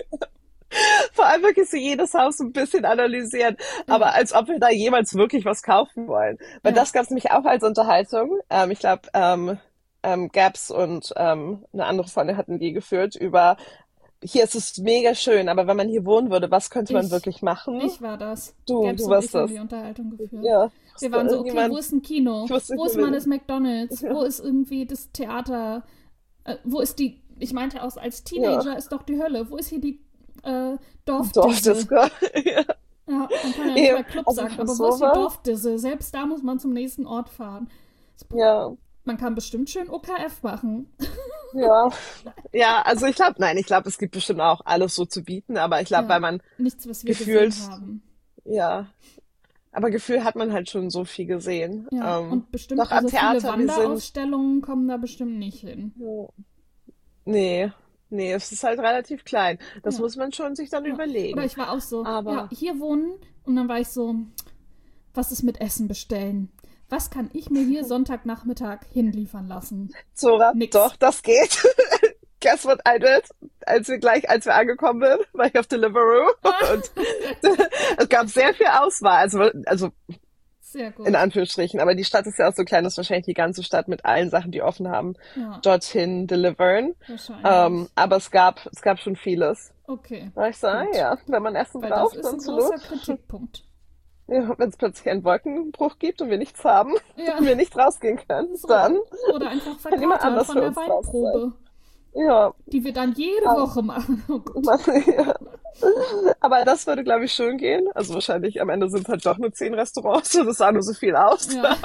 Vor allem wirklich so jedes Haus so ein bisschen analysieren, aber Ja, als ob wir da jemals wirklich was kaufen wollen. Weil das ja. gab es nämlich auch als Unterhaltung. Ähm, ich glaube, ähm, ähm, Gabs und ähm, eine andere Freundin hatten die geführt über, hier ist es mega schön, aber wenn man hier wohnen würde, was könnte man Ich, wirklich machen? ich war das. Du, Gabs du und warst ich haben das. die Unterhaltung geführt. Ja, Wir wusste waren so, okay, wo irgendjemand, ist ein ich Kino? wusste nicht Wo mehr, ist mal wer. das McDonald's? Ja, Wo ist irgendwie das Theater? Äh, wo ist die, ich meinte auch als ja. Teenager ist doch die Hölle. Wo ist hier die äh, Dorfdisse? Dorfdisco. Ja. Ja, man kann ja nicht Eben. mal Club Also sagen, für aber wo ist die sowas, Dorfdisse? Selbst da muss man zum nächsten Ort fahren. ja, Man kann bestimmt schön O K F machen. ja. Ja, also ich glaube, nein, ich glaube, es gibt bestimmt auch alles so zu bieten, aber ich glaube, weil Ja, man nichts, was wir gefühlt, gesehen haben. ja, aber gefühlt hat man halt schon so viel gesehen. Ja, Ähm, und bestimmt, doch am also viele Theater, wir sind, Wanderausstellungen kommen da bestimmt nicht hin. oh, nee, nee, es ist halt relativ klein. Das Ja, muss man schon sich dann ja. Oder überlegen. ich war auch so, ja, Aber hier wohnen und dann war ich so, was ist mit Essen bestellen? Was kann ich mir hier Sonntagnachmittag hinliefern lassen? Zora, Nix. doch, das geht. Guess what I did? Als wir gleich, als wir angekommen sind, war ich auf Deliveroo und es gab sehr viel Auswahl. Also, also Sehr in gut. Anführungsstrichen. Aber die Stadt ist ja auch so klein, dass wahrscheinlich die ganze Stadt mit allen Sachen, die offen haben, Ja, dorthin delivern. Ähm, wahrscheinlich. aber es gab, es gab schon vieles. Okay, Da ich so, ah gut. ja, wenn man Essen Weil das braucht, ist dann ein zur großer Not. Kritikpunkt. Ja, wenn es plötzlich einen Wolkenbruch gibt und wir nichts haben Ja, und wir nicht rausgehen können, so. dann Oder einfach kann jemand verkatert anders von für der uns da sein. Weinprobe, Ja, die wir dann jede aber, Woche machen. Oh Gott. ja. Aber das würde, glaube ich, schon gehen. Also wahrscheinlich am Ende sind halt doch nur zehn Restaurants und das sah nur so viel aus. Ja,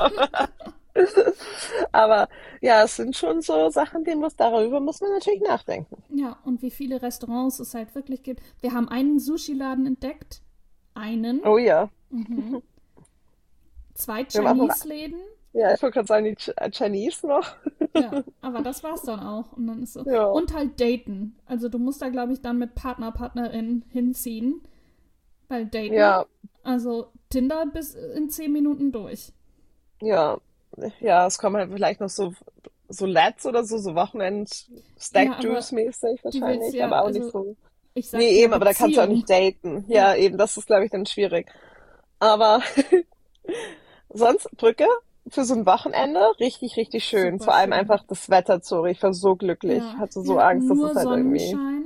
Aber ja, es sind schon so Sachen, die muss, darüber muss man natürlich nachdenken. ja, und wie viele Restaurants es halt wirklich gibt. Wir haben einen Sushi-Laden entdeckt. Einen. Oh ja. Mhm. Zwei Wir haben auch noch, Chinese-Läden. ja, ich wollte gerade sagen, die Ch äh, Chinese noch. Ja, aber das war's dann auch. Und dann ist so. Ja, Und halt daten. Also du musst da, glaube ich, dann mit Partner, Partnerin hinziehen. Weil daten, ja, also Tinder bis in zehn Minuten durch. ja. Ja, es kommen halt vielleicht noch so, so Lats oder so, so Ja, aber Wochenend-Stack-Juice-mäßig die willst wahrscheinlich, ja, aber auch nicht also so. ich Nee, sagte ja eben, aber da kannst du auch Beziehung. nicht daten. Ja, Ja, eben, das ist, glaube ich, dann schwierig. Aber sonst, Brücke für so ein Wochenende, richtig, richtig schön. super Vor allem schön. einfach das Wetter, sorry, ich war so glücklich, Ja, hatte so wir Angst, hatten dass nur es halt irgendwie, Sonnenschein.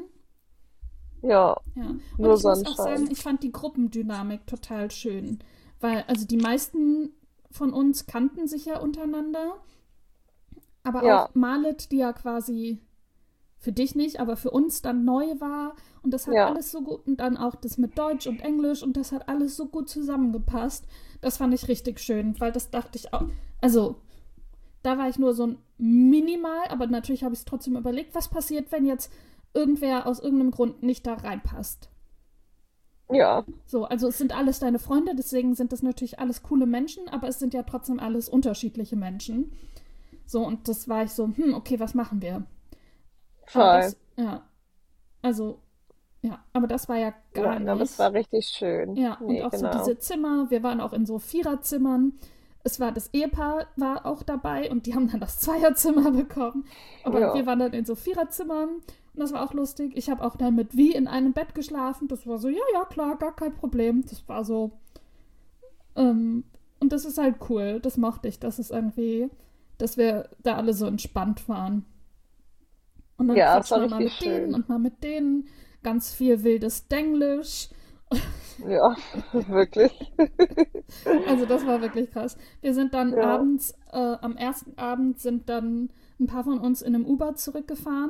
ja, Ja, und nur ich muss auch sagen, Sonnenschein. ich fand die Gruppendynamik total schön. Weil, also die meisten von uns kannten sich ja untereinander, aber auch Ja, Malet, die ja quasi für dich nicht, aber für uns dann neu war. Und das hat ja, alles so gut, und dann auch das mit Deutsch und Englisch, und das hat alles so gut zusammengepasst. Das fand ich richtig schön, weil das dachte ich auch. Also, da war ich nur so ein minimal, aber natürlich habe ich es trotzdem überlegt, was passiert, wenn jetzt irgendwer aus irgendeinem Grund nicht da reinpasst. ja, So, also es sind alles deine Freunde, deswegen sind das natürlich alles coole Menschen, aber es sind ja trotzdem alles unterschiedliche Menschen. So, und das war ich so, hm, okay, was machen wir? Aber voll. das, ja, also, ja, aber das war ja gar Nein, aber es war nicht. richtig schön. Ja, und Nee, auch so genau. diese Zimmer, wir waren auch in so Viererzimmern. Es war das Ehepaar war auch dabei und die haben dann das Zweierzimmer bekommen. Aber wir Ja, waren dann in so Viererzimmern und das war auch lustig. Ich habe auch dann mit Wie in einem Bett geschlafen. Das war so, ja, ja, klar, gar kein Problem. Das war so, ähm, und das ist halt cool. Das mochte ich. Das ist irgendwie, dass wir da alle so entspannt waren. Und dann ja, es quatscht war man mal richtig mit denen schön. und mal mit denen. Ganz viel wildes Denglisch. Ja, wirklich. Also das war wirklich krass. Wir sind dann Ja. abends, äh, am ersten Abend sind dann ein paar von uns in einem Uber zurückgefahren,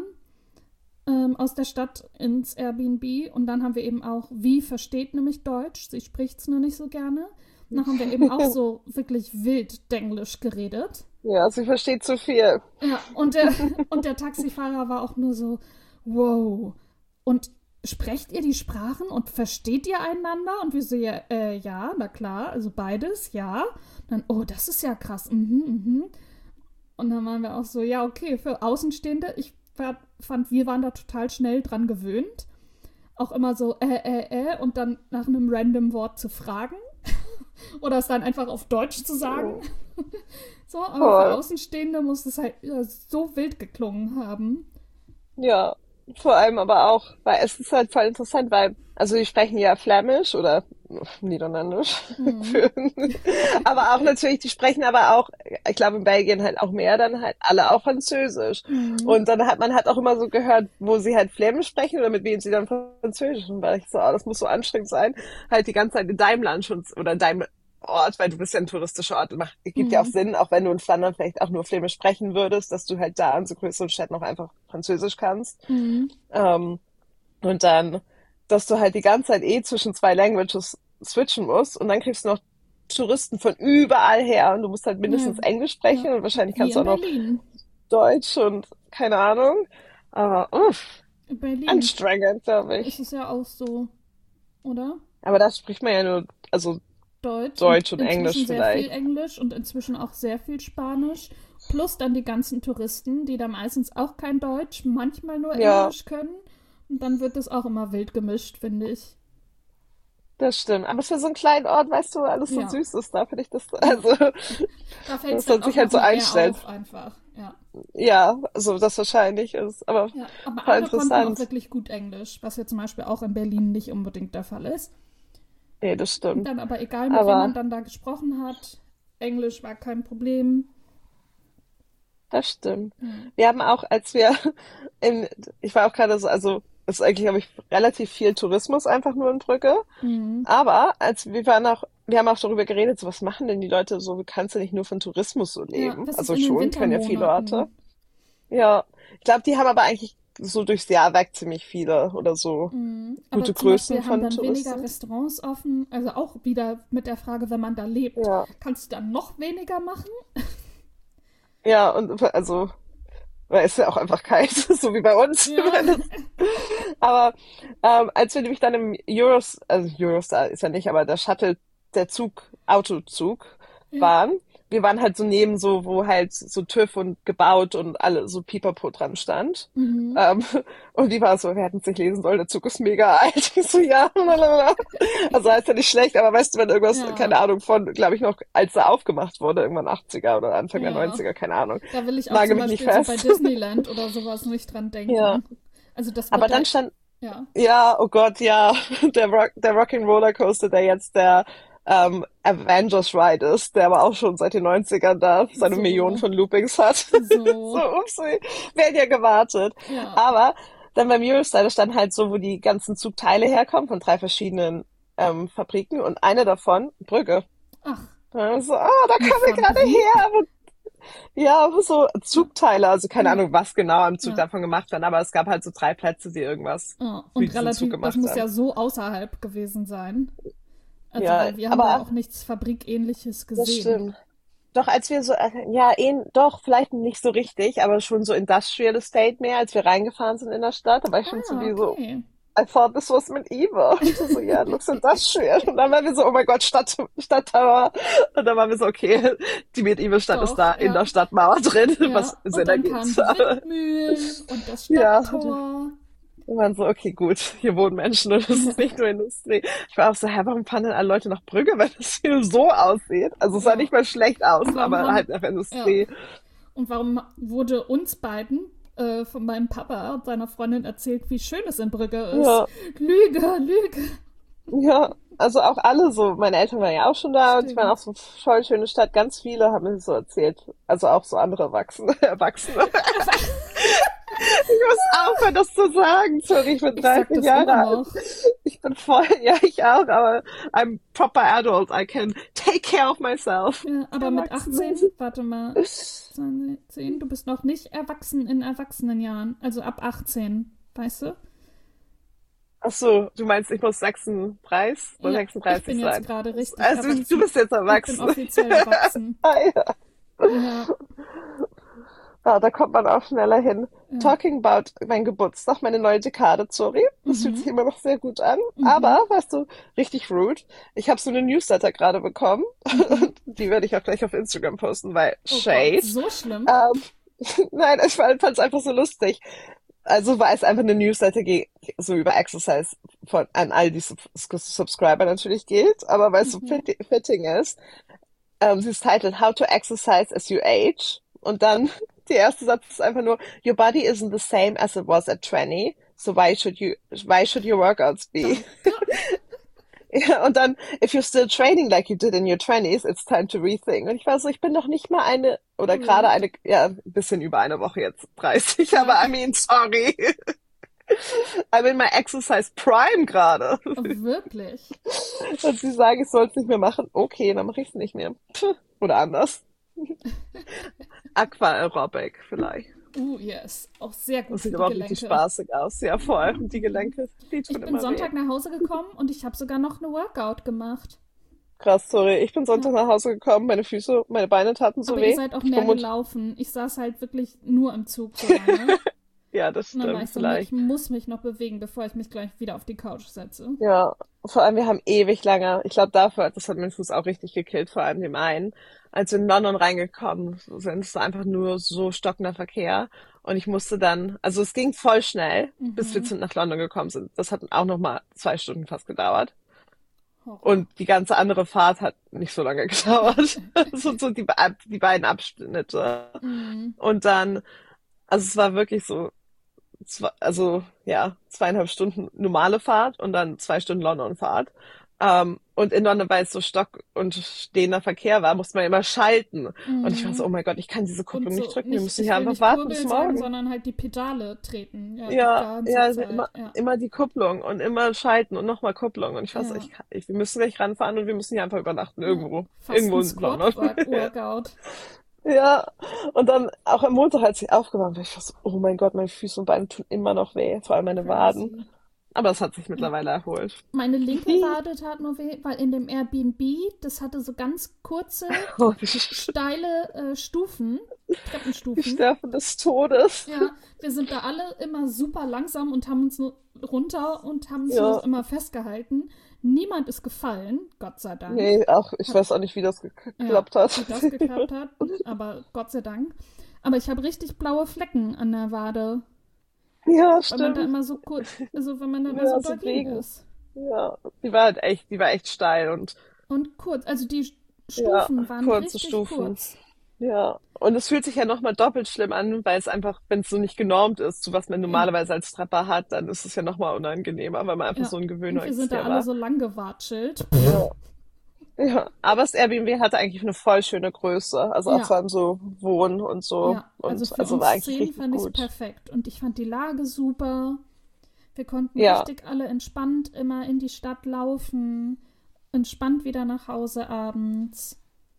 ähm, aus der Stadt ins Airbnb. Und dann haben wir eben auch, Wie versteht nämlich Deutsch, sie spricht es nur nicht so gerne. Und dann haben wir eben auch so wirklich wild Denglisch geredet. Ja, sie versteht zu viel. Ja, und der, und der Taxifahrer war auch nur so, wow. Und sprecht ihr die Sprachen und versteht ihr einander? Und wir so, ja, äh, ja, na klar, also beides, ja. Dann, oh, das ist ja krass. Mhm, mhm. Und dann waren wir auch so, ja, okay, für Außenstehende, ich war, fand, wir waren da total schnell dran gewöhnt. Auch immer so, äh, äh, äh, und dann nach einem random Wort zu fragen. Oder es dann einfach auf Deutsch zu sagen. Oh, So, aber für voll. Außenstehende muss es halt ja, so wild geklungen haben. Ja, vor allem aber auch, weil es ist halt voll interessant, weil, also die sprechen ja Flämisch oder Niederländisch. Mhm. Für, aber auch natürlich, die sprechen aber auch, ich glaube in Belgien halt auch mehr, dann halt alle auch Französisch. Mhm. Und dann hat man halt auch immer so gehört, wo sie halt Flämisch sprechen oder mit wem sie dann Französisch. Und weil ich so, oh, das muss so anstrengend sein, halt die ganze Zeit in deinem Land schon, oder in deinem Ort, weil du bist ja ein touristischer Ort. Macht, gibt ja auch Mhm. Sinn, auch wenn du in Flandern vielleicht auch nur Flämisch sprechen würdest, dass du halt da an so größeren Städten auch einfach Französisch kannst. Mhm. Ähm, und dann, dass du halt die ganze Zeit eh zwischen zwei Languages switchen musst und dann kriegst du noch Touristen von überall her und du musst halt Ja, mindestens Englisch ja. sprechen und wahrscheinlich Wie kannst du in auch noch Berlin. Deutsch und keine Ahnung. Aber uff, In Berlin anstrengend, glaube ist ich. es ja auch so, oder? Aber da spricht man ja nur, also Deutsch und Deutsch und inzwischen Englisch sehr viel vielleicht. Englisch und inzwischen auch sehr viel Spanisch. Plus dann die ganzen Touristen, die da meistens auch kein Deutsch, manchmal nur Ja, Englisch können. Und dann wird das auch immer wild gemischt, finde ich. das stimmt. Aber für so einen kleinen Ort, weißt du, alles so Ja, süß ist, da finde ich das, ja. also, Da fällt es dass dann man auch sich halt noch so mal eher einstellt. auf, einfach. Ja. Ja, also das wahrscheinlich ist, aber Ja, aber voll alle konnten auch interessant. wirklich gut Englisch, was ja zum Beispiel auch in Berlin nicht unbedingt der Fall ist. Nee, das Und stimmt. dann aber egal, mit wem man Aber dann da gesprochen hat, Englisch war kein Problem. das stimmt. Ja. Wir haben auch, als wir in, ich war auch gerade so, also es ist eigentlich, glaube ich, relativ viel Tourismus einfach nur in Brügge. Mhm. Aber als wir waren auch wir haben auch darüber geredet, so was machen denn die Leute so, wie kannst du nicht nur von Tourismus so Ja, leben? was ist Also in den schon, können ja viele Orte. Wintermonaten? Ja, ich glaube, die haben aber eigentlich so durchs Jahr weg ziemlich viele oder so Mhm. gute Aber zum Größen Beispiel haben von dann weniger Touristen. Restaurants offen. Also auch wieder mit der Frage, wenn man da lebt, Ja, kannst du dann noch weniger machen? ja, und also, weil es ja auch einfach kalt, so wie bei uns. Ja. Aber ähm, als wir nämlich dann im Euros, also Eurostar ist ja nicht, aber der Shuttle, der Zug, Autozug Ja. waren, wir waren halt so neben so, wo halt so TÜV und gebaut und alle so Pipapo dran stand. Mhm. Ähm, und die war so, wir hätten es nicht lesen sollen, der Zug ist mega alt. Ich so, ja, lalala. Also heißt ja nicht schlecht, aber weißt du, wenn irgendwas, Ja. keine Ahnung, von, glaube ich noch, als er aufgemacht wurde, irgendwann achtziger oder Anfang der Ja. neunziger, keine Ahnung. Da will ich auch Nagel zum mich nicht Beispiel so bei fest. Disneyland oder sowas nicht dran Ja. denken. Also das Aber wird da, dann stand, ja. ja, oh Gott, ja, der Rock, der Rock'n'Roller Coaster, der jetzt der ähm, Avengers Ride ist, der aber auch schon seit den Neunzigern da seine Millionen So, von Loopings hat. So, so, upsie, wer hätte ja gewartet. ja. Aber dann beim Eurostar, da stand halt so, wo die ganzen Zugteile herkommen, von drei verschiedenen ähm, Fabriken und eine davon, Brügge. Ach, Ja, so, ah, da eine kommen wir gerade Fabrik? her. Und, ja, so Ja, Zugteile, also keine ja, Ahnung, was genau am Zug ja. davon gemacht werden, aber es gab halt so drei Plätze, die irgendwas Ja. für Und diesen Zug relativ, das gemacht muss ja haben. so außerhalb gewesen sein. Also, Ja, weil wir haben da aber auch nichts Fabrikähnliches das gesehen. stimmt. Doch, als wir so, äh, ja, eh, doch, vielleicht nicht so richtig, aber schon so Industrial Estate mehr, als wir reingefahren sind in der Stadt, da war ich schon so Ah, wie so, okay. I thought this was medieval. Ich so, ja, it looks industrial. Und dann waren wir so, oh mein Gott, Stadt, Stadttower. Und dann waren wir so, okay, die medieval Stadt ist Doch, da in der ja. Stadtmauer drin. Ja. Was Sinn Und dann kamen ergibt. die Windmühlen und das Ja, Stadttor. wir waren so, okay, gut, hier wohnen Menschen und das ist nicht nur Industrie. Ich war auch so, hä, warum fahren denn alle Leute nach Brügge, wenn das hier so aussieht? Also es sah Ja. nicht mal schlecht aus, Und warum aber haben, halt nach ja. Industrie. Und warum wurde uns beiden äh, von meinem Papa und seiner Freundin erzählt, wie schön es in Brügge ist? Ja, Lüge, Lüge. ja, also auch alle so, meine Eltern waren ja auch schon da und die waren auch Stimmt. so voll schöne Stadt. Ganz viele haben mir so erzählt. Also auch so andere Erwachsene, Erwachsene. Ich muss aufhören, das zu sagen. Sorry, ich bin Ich sag dreißig das Jahre immer alt. noch. Ich bin voll, ja, ich auch, aber I'm proper adult. I can take care of myself. Ja, aber mit Erwachsene. achtzehn, warte mal, zehn, du bist noch nicht erwachsen in Erwachsenenjahren. Also ab achtzehn, weißt du? Ach so, du meinst, ich muss sechsunddreißig oder Ja, ich sechsunddreißig bin jetzt sein. gerade richtig Also du erwachsen. bist jetzt Ich bin erwachsen. offiziell erwachsen. Ah, ja. Ja, Ja, da kommt man auch schneller hin. ja. Talking about mein Geburtstag, meine neue Dekade, sorry. Das fühlt sich Mhm, immer noch sehr gut an. mhm, Aber, weißt du, richtig rude. Ich habe so eine Newsletter gerade bekommen. mhm. Die werde ich auch gleich auf Instagram posten, weil Oh Gott, Shade. so schlimm? Ähm, nein, ich fand es einfach so lustig. Also war es einfach eine Newsletter ge- so über Exercise von an all die Sub Subscriber natürlich geht, aber weil es so Mhm. fit fitting ist. Ähm, sie ist titled How to Exercise as You Age. Und dann der erste Satz ist einfach nur Your body isn't the same as it was at twenty, so why should you why should your workouts be? Danke. Ja, und dann, if you're still training like you did in your twenties, it's time to rethink. Und ich war so, ich bin noch nicht mal eine, oder gerade Mhm. eine, ja, ein bisschen über eine Woche jetzt, dreißig, aber Ja, I mean, sorry. I'm in my exercise prime gerade. wirklich. Und sie sagen, ich soll es nicht mehr machen. Okay, dann mache ich es nicht mehr. Puh. Oder anders. Aquaerobic vielleicht. Uh, yes. Auch sehr gut Das für sieht die aber auch richtig Gelenke. spaßig aus. Ja, voll. Und die Mhm. Gelenke, die Ich tun bin immer weh. Sonntag nach Hause gekommen und ich habe sogar noch eine Workout gemacht. Krass, sorry. Ich bin Sonntag Ja. nach Hause gekommen, meine Füße, meine Beine taten so Aber ihr weh. seid auch Ich mehr vermute, gelaufen. Ich saß halt wirklich nur im Zug so lange. ja, das Und dann war stimmt, ich so, nee, ich vielleicht. muss mich noch bewegen, bevor ich mich gleich wieder auf die Couch setze. Ja, vor allem, wir haben ewig lange, ich glaube dafür, das hat mein Fuß auch richtig gekillt, vor allem dem einen. Als wir in London reingekommen sind, es war einfach nur so stockender Verkehr. Und ich musste dann, also es ging voll schnell, bis wir Mhm. zu, nach London gekommen sind. Das hat auch nochmal zwei Stunden fast gedauert. Horror. Und die ganze andere Fahrt hat nicht so lange gedauert. So, so die, be- die beiden Abschnitte. Mhm. Und dann, also es war wirklich so, zwei, also ja, zweieinhalb Stunden normale Fahrt und dann zwei Stunden London-Fahrt. Ähm, und in London, weil es so Stock- und stehender Verkehr war, musste man immer schalten. Und ich war so, Mhm. oh mein Gott, ich kann diese Und Kupplung nicht so, drücken. Wir nicht, müssen ich hier will einfach nicht warten bis Kurbel sagen, morgen. sondern halt die Pedale treten. Ja, die Ja, ganze ja, also Zeit. immer, Ja, immer die Kupplung und immer schalten und nochmal Kupplung. Und ich war so, ja, ich kann, ich, wir müssen gleich ranfahren und wir müssen hier einfach übernachten ja. irgendwo. Fast Irgendwo ein in London. Squat-Workout. Ja, und dann auch am Montag, als ich aufgewacht bin, ich war so, oh mein Gott, meine Füße und Beine tun immer noch weh, vor allem meine Waden. Crazy. Aber es hat sich Ja. mittlerweile erholt. Meine linke Wade tat nur weh, weil in dem Airbnb, das hatte so ganz kurze, Oh, die steile äh, Stufen, die Treppenstufen. Sterben des Todes. Ja, wir sind da alle immer super langsam und haben uns nur runter und haben uns nur Ja, immer festgehalten. Niemand ist gefallen, Gott sei Dank. nee, auch, ich Hat, weiß auch nicht, wie das ja, geklappt hat. wie das geklappt hat, aber Gott sei Dank. Aber ich habe richtig blaue Flecken an der Wade, Ja, weil man da stimmt. immer so kurz, also wenn man da immer so Ja, so dagegen wegen. ist. Ja, die war halt echt, die war echt steil und Und kurz, also die ja, Stufen waren kurze richtig Stufen. kurz. Ja, und es fühlt sich ja nochmal doppelt schlimm an, weil es einfach, wenn es so nicht genormt ist, zu was man Ja, normalerweise als Treppe hat, dann ist es ja nochmal unangenehmer, weil man einfach ja. so ein Und wir sind da Gewöhnungstier alle war. so lang gewatschelt. Ja, ja. Aber das Airbnb hatte eigentlich eine voll schöne Größe, also auch vor Ja, allem so Wohnen und so. ja. Also Und für also war uns eigentlich zehn richtig fand ich es gut. perfekt. Und ich fand die Lage super. Wir konnten Ja, richtig alle entspannt immer in die Stadt laufen, entspannt wieder nach Hause abends.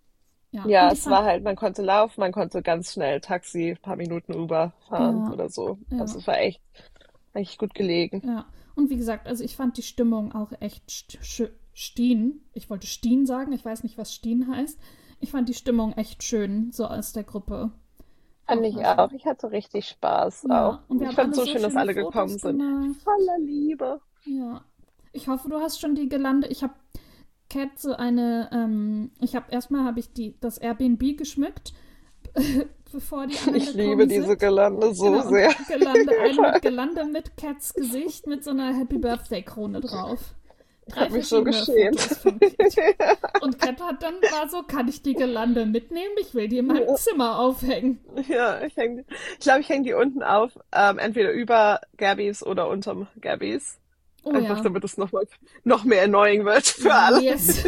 Ja, ja, und ich es war fand, halt, man konnte laufen, man konnte ganz schnell Taxi, ein paar Minuten Uber fahren ja, oder so. Also ja, es war echt, echt gut gelegen. ja. Und wie gesagt, also ich fand die Stimmung auch echt st sch- stien. Ich wollte stien sagen, ich weiß nicht, was stien heißt. Ich fand die Stimmung echt schön, so aus der Gruppe. Fand Auch ich also, auch. Ich hatte richtig Spaß auch. ja. Und wir Ich haben fand alle es so so schön, dass schöne alle gekommen Fotos sind. gemacht. Voller Liebe. Ja. Ich hoffe, du hast schon die gelandet. Ich habe Cat so eine, ähm, ich habe erstmal habe ich die das Airbnb geschmückt, bevor die anderen Ich liebe gekommen diese sind. Gelande so Genau, und sehr. Gelande, eine mit Gelande mit Cats Gesicht mit so einer Happy Birthday Krone drauf. Ich Drei habe mich so verschiedene geschämt. Fotos von Cat. Und Cat hat dann war so, kann ich die Gelande mitnehmen? Ich will die in meinem Ja, Zimmer aufhängen. ja, ich häng, ich glaube, ich hänge die unten auf, ähm, entweder über Gabby's oder unterm Gabby's. Oh Einfach ja. damit es noch mal, noch mehr annoying wird für alle. Yes.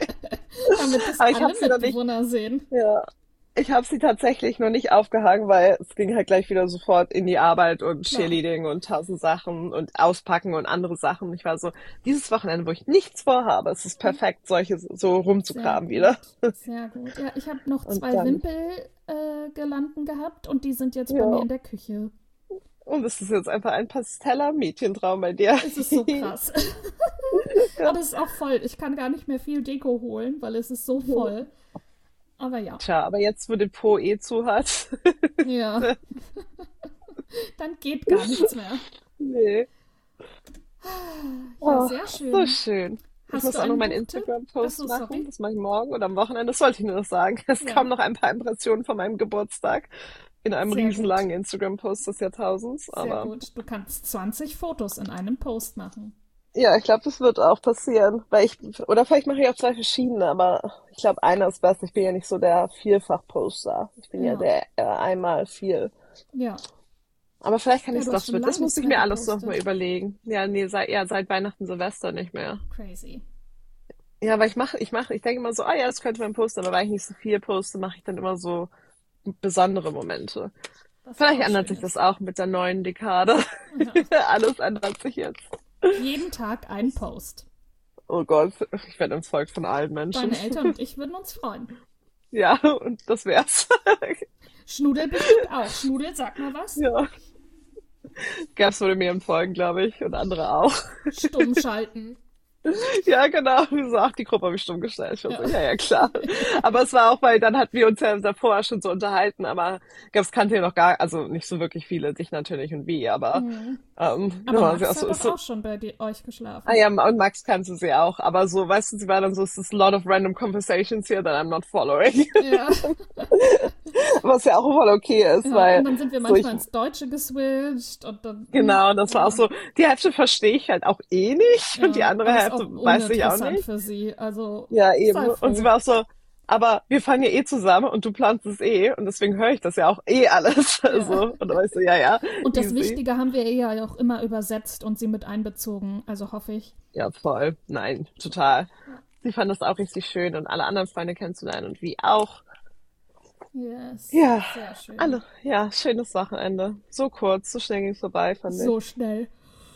Damit das Aber ich alle habe sie noch nicht, Mitbewohner sehen. ja, ich habe sie tatsächlich noch nicht aufgehangen, weil es ging halt gleich wieder sofort in die Arbeit und Klar. Cheerleading und tausend Sachen und Auspacken und andere Sachen. Ich war so, dieses Wochenende, wo ich nichts vorhabe, es ist perfekt, solche so Sehr rumzukramen wieder. gut. Sehr gut. Ja, ich habe noch Und zwei dann, Wimpelgelanden äh, Gelanden gehabt und die sind jetzt bei mir ja, in der Küche. und es ist jetzt einfach ein pasteller Mädchentraum bei dir. Es ist so krass. Ja. Aber es ist auch voll. Ich kann gar nicht mehr viel Deko holen, weil es ist so voll. Aber ja. Tja, aber jetzt, wo den Po eh zu hat. Ja. Dann geht gar nichts mehr. Nee. Ja, Oh, sehr so schön. schön. Ich Hast muss du auch noch einen meinen Buchtipp? Instagram-Post Achso, machen. sorry. Das mache ich morgen oder am Wochenende. Das wollte ich nur noch sagen. Es kamen Ja, noch ein paar Impressionen von meinem Geburtstag in einem sehr gut. riesenlangen Instagram-Post des Jahrtausends. Sehr Aber gut. Du kannst zwanzig Fotos in einem Post machen. ja, ich glaube, das wird auch passieren. Weil ich, oder vielleicht mache ich auch zwei verschiedene, aber ich glaube, einer ist besser. Ich bin ja nicht so der Vielfach-Poster. Ich bin ja Ja, der äh, einmal viel. ja. Aber vielleicht kann Ja, ich es du doch hast schon so. lange Das muss nichts ich mehr mir alles noch mal gepostet. überlegen. Ja, nee, seit, ja, seit Weihnachten, Silvester nicht mehr. Crazy. Ja, weil ich mache, ich mache, ich denke immer so, ah ja, das könnte man posten, aber weil ich nicht so viel poste, mache ich dann immer so besondere Momente. Was ja Vielleicht auch ändert schön sich das ist. auch mit der neuen Dekade. Ja. Alles ändert sich jetzt. Jeden Tag ein Post. Oh Gott, ich werde entfolgt von allen Menschen. Deine Eltern und ich würden uns freuen. Ja, und das wär's. Schnudel bestimmt auch. Schnudel, sag mal was. Ja, Gabs würde mir entfolgen, glaube ich, und andere auch. Stumm schalten. Ja, genau. So, ach, die Gruppe habe ich stumm gestellt. Ich war so, Ja. ja, ja, klar. Aber es war auch, weil dann hatten wir uns ja davor schon so unterhalten, aber Gabs kannte ja noch gar, also nicht so wirklich viele, dich natürlich und wie, aber Mhm. ähm, Aber ja, sie auch Max so, hat ist doch so, auch schon bei dir, euch ah geschlafen. ja, und Max kannte sie auch, aber so, weißt du, sie war dann so, es ist a lot of random conversations here that I'm not following. Ja. Was ja auch voll okay ist, Ja, weil und dann sind wir so ich, manchmal ins Deutsche geswitcht und dann, genau, und das war auch ja, so, die Hälfte verstehe ich halt auch eh nicht und die ja, andere aber ist Hälfte auch weiß ich auch uninteressant nicht. für sie. Also Ja, eben. sei Und sie froh. war auch so, aber wir fahren ja eh zusammen und du planst es eh und deswegen höre ich das ja auch eh alles. Ja. Also, und dann weißt du, ja, ja, Und das easy. Wichtige haben wir ja auch immer übersetzt und sie mit einbezogen, also hoffe ich. Ja, voll. Nein, total. Sie fand das auch richtig schön und alle anderen Freunde kennenzulernen und wie auch. Yes, Ja, sehr schön. alle, ja, schönes Wochenende. So kurz, so schnell ging's vorbei, fand ich. So schnell.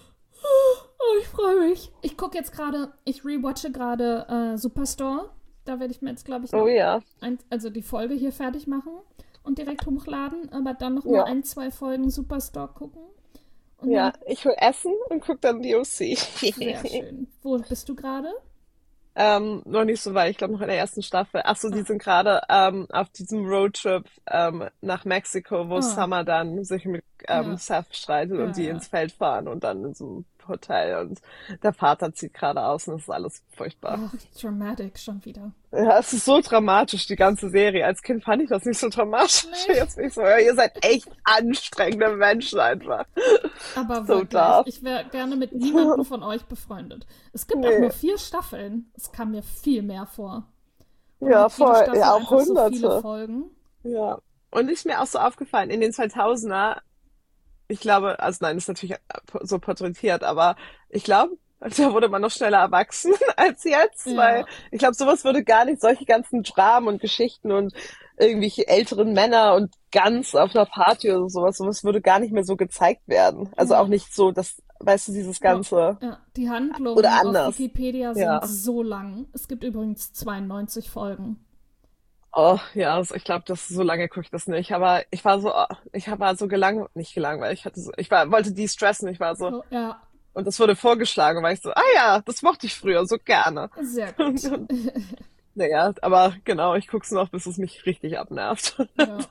Oh, ich freue mich. Ich gucke jetzt gerade, ich rewatche gerade äh, Superstore. Da werde ich mir jetzt, glaube ich, Oh noch ja, ein, also die Folge hier fertig machen und direkt hochladen, aber dann noch mal ja, ein, zwei Folgen Superstore gucken. Und ja. dann, Ich will essen und guck dann D O C. sehr schön. Wo bist du gerade? Ähm, noch nicht so weit, ich glaube noch in der ersten Staffel. Ach so, die Ah, sind gerade ähm, auf diesem Roadtrip ähm, nach Mexiko, wo ah, Summer dann sich mit ähm, ja, Seth streitet und ja, die ja. ins Feld fahren und dann in so einem Hotel und der Vater zieht gerade aus und das ist alles furchtbar. Ach, dramatic schon wieder. Ja, es ist so dramatisch, die ganze Serie. Als Kind fand ich das nicht so dramatisch. Nee, Jetzt bin ich so, ja, ihr seid echt anstrengende Menschen einfach. aber So wirklich, dark. ich wäre gerne mit niemandem von euch befreundet. Es gibt auch Nee. nur vier Staffeln. Es kam mir viel mehr vor. Oder Ja, hat jede voll. Staffel Ja, auch einfach so viele Hunderte. Folgen? Ja. Und ist mir auch so aufgefallen, in den zweitausender, ich glaube, also nein, ist natürlich so porträtiert, aber ich glaube, da wurde man noch schneller erwachsen als jetzt, weil Ja, ich glaube, sowas würde gar nicht, solche ganzen Dramen und Geschichten und irgendwelche älteren Männer und ganz auf einer Party oder sowas, sowas würde gar nicht mehr so gezeigt werden. Also auch ja. nicht so, das, weißt du, dieses Oh, ganze, ja. Die oder Handlungen auf anders. Wikipedia sind Ja. so lang. Es gibt übrigens zweiundneunzig Folgen. Oh, ja, also ich glaube, das so lange gucke ich das nicht. Aber ich war so, oh, ich war so gelang, nicht gelangweilt. Ich hatte so, ich war, wollte de-stressen. Ich war so, Oh, ja, und das wurde vorgeschlagen, und war ich so, ah ja, das mochte ich früher so gerne. sehr Und, gut. und, naja, aber genau, ich guck's noch, bis es mich richtig abnervt. Ja.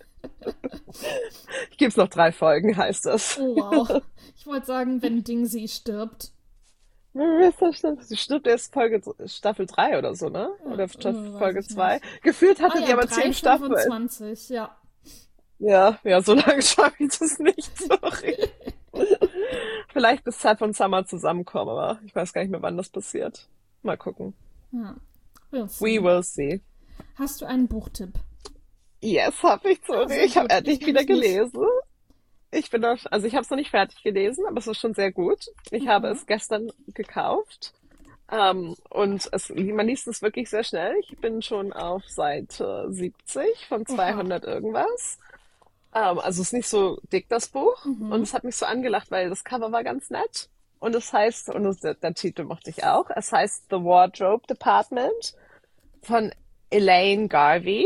Ich gebe es noch drei Folgen, heißt das. Oh wow. Ich wollte sagen, wenn Dingsy stirbt. Mister Stimmt, sie stirbt erst Folge Staffel drei oder so, ne? Ja, Oder äh, weiß Folge ich zwei. nicht. Gefühlt Ah hatte die ja, aber zehn drei Staffeln. fünfundzwanzig. Ja. Ja, ja, so lange schaffe ich das nicht, sorry. Vielleicht bis Seth und Summer zusammenkommen, aber ich weiß gar nicht mehr, wann das passiert. Mal gucken. Ja. We'll We see. will see. Hast du einen Buchtipp? Yes, hab ich, Ah, sorry. sehr Ich habe gut. Ich endlich wieder nämlich nicht. gelesen. Ich bin noch, also ich habe es noch nicht fertig gelesen, aber es ist schon sehr gut. Ich habe Mhm. es gestern gekauft. Ähm, und es, man liest es wirklich sehr schnell. Ich bin schon auf Seite siebzig von Oha. zweihundert irgendwas. Ähm, also es ist nicht so dick, das Buch. Und Mhm. es hat mich so angelacht, weil das Cover war ganz nett. Und es heißt, und das, der, der Titel mochte ich auch, es heißt The Wardrobe Department von Elaine Garvey.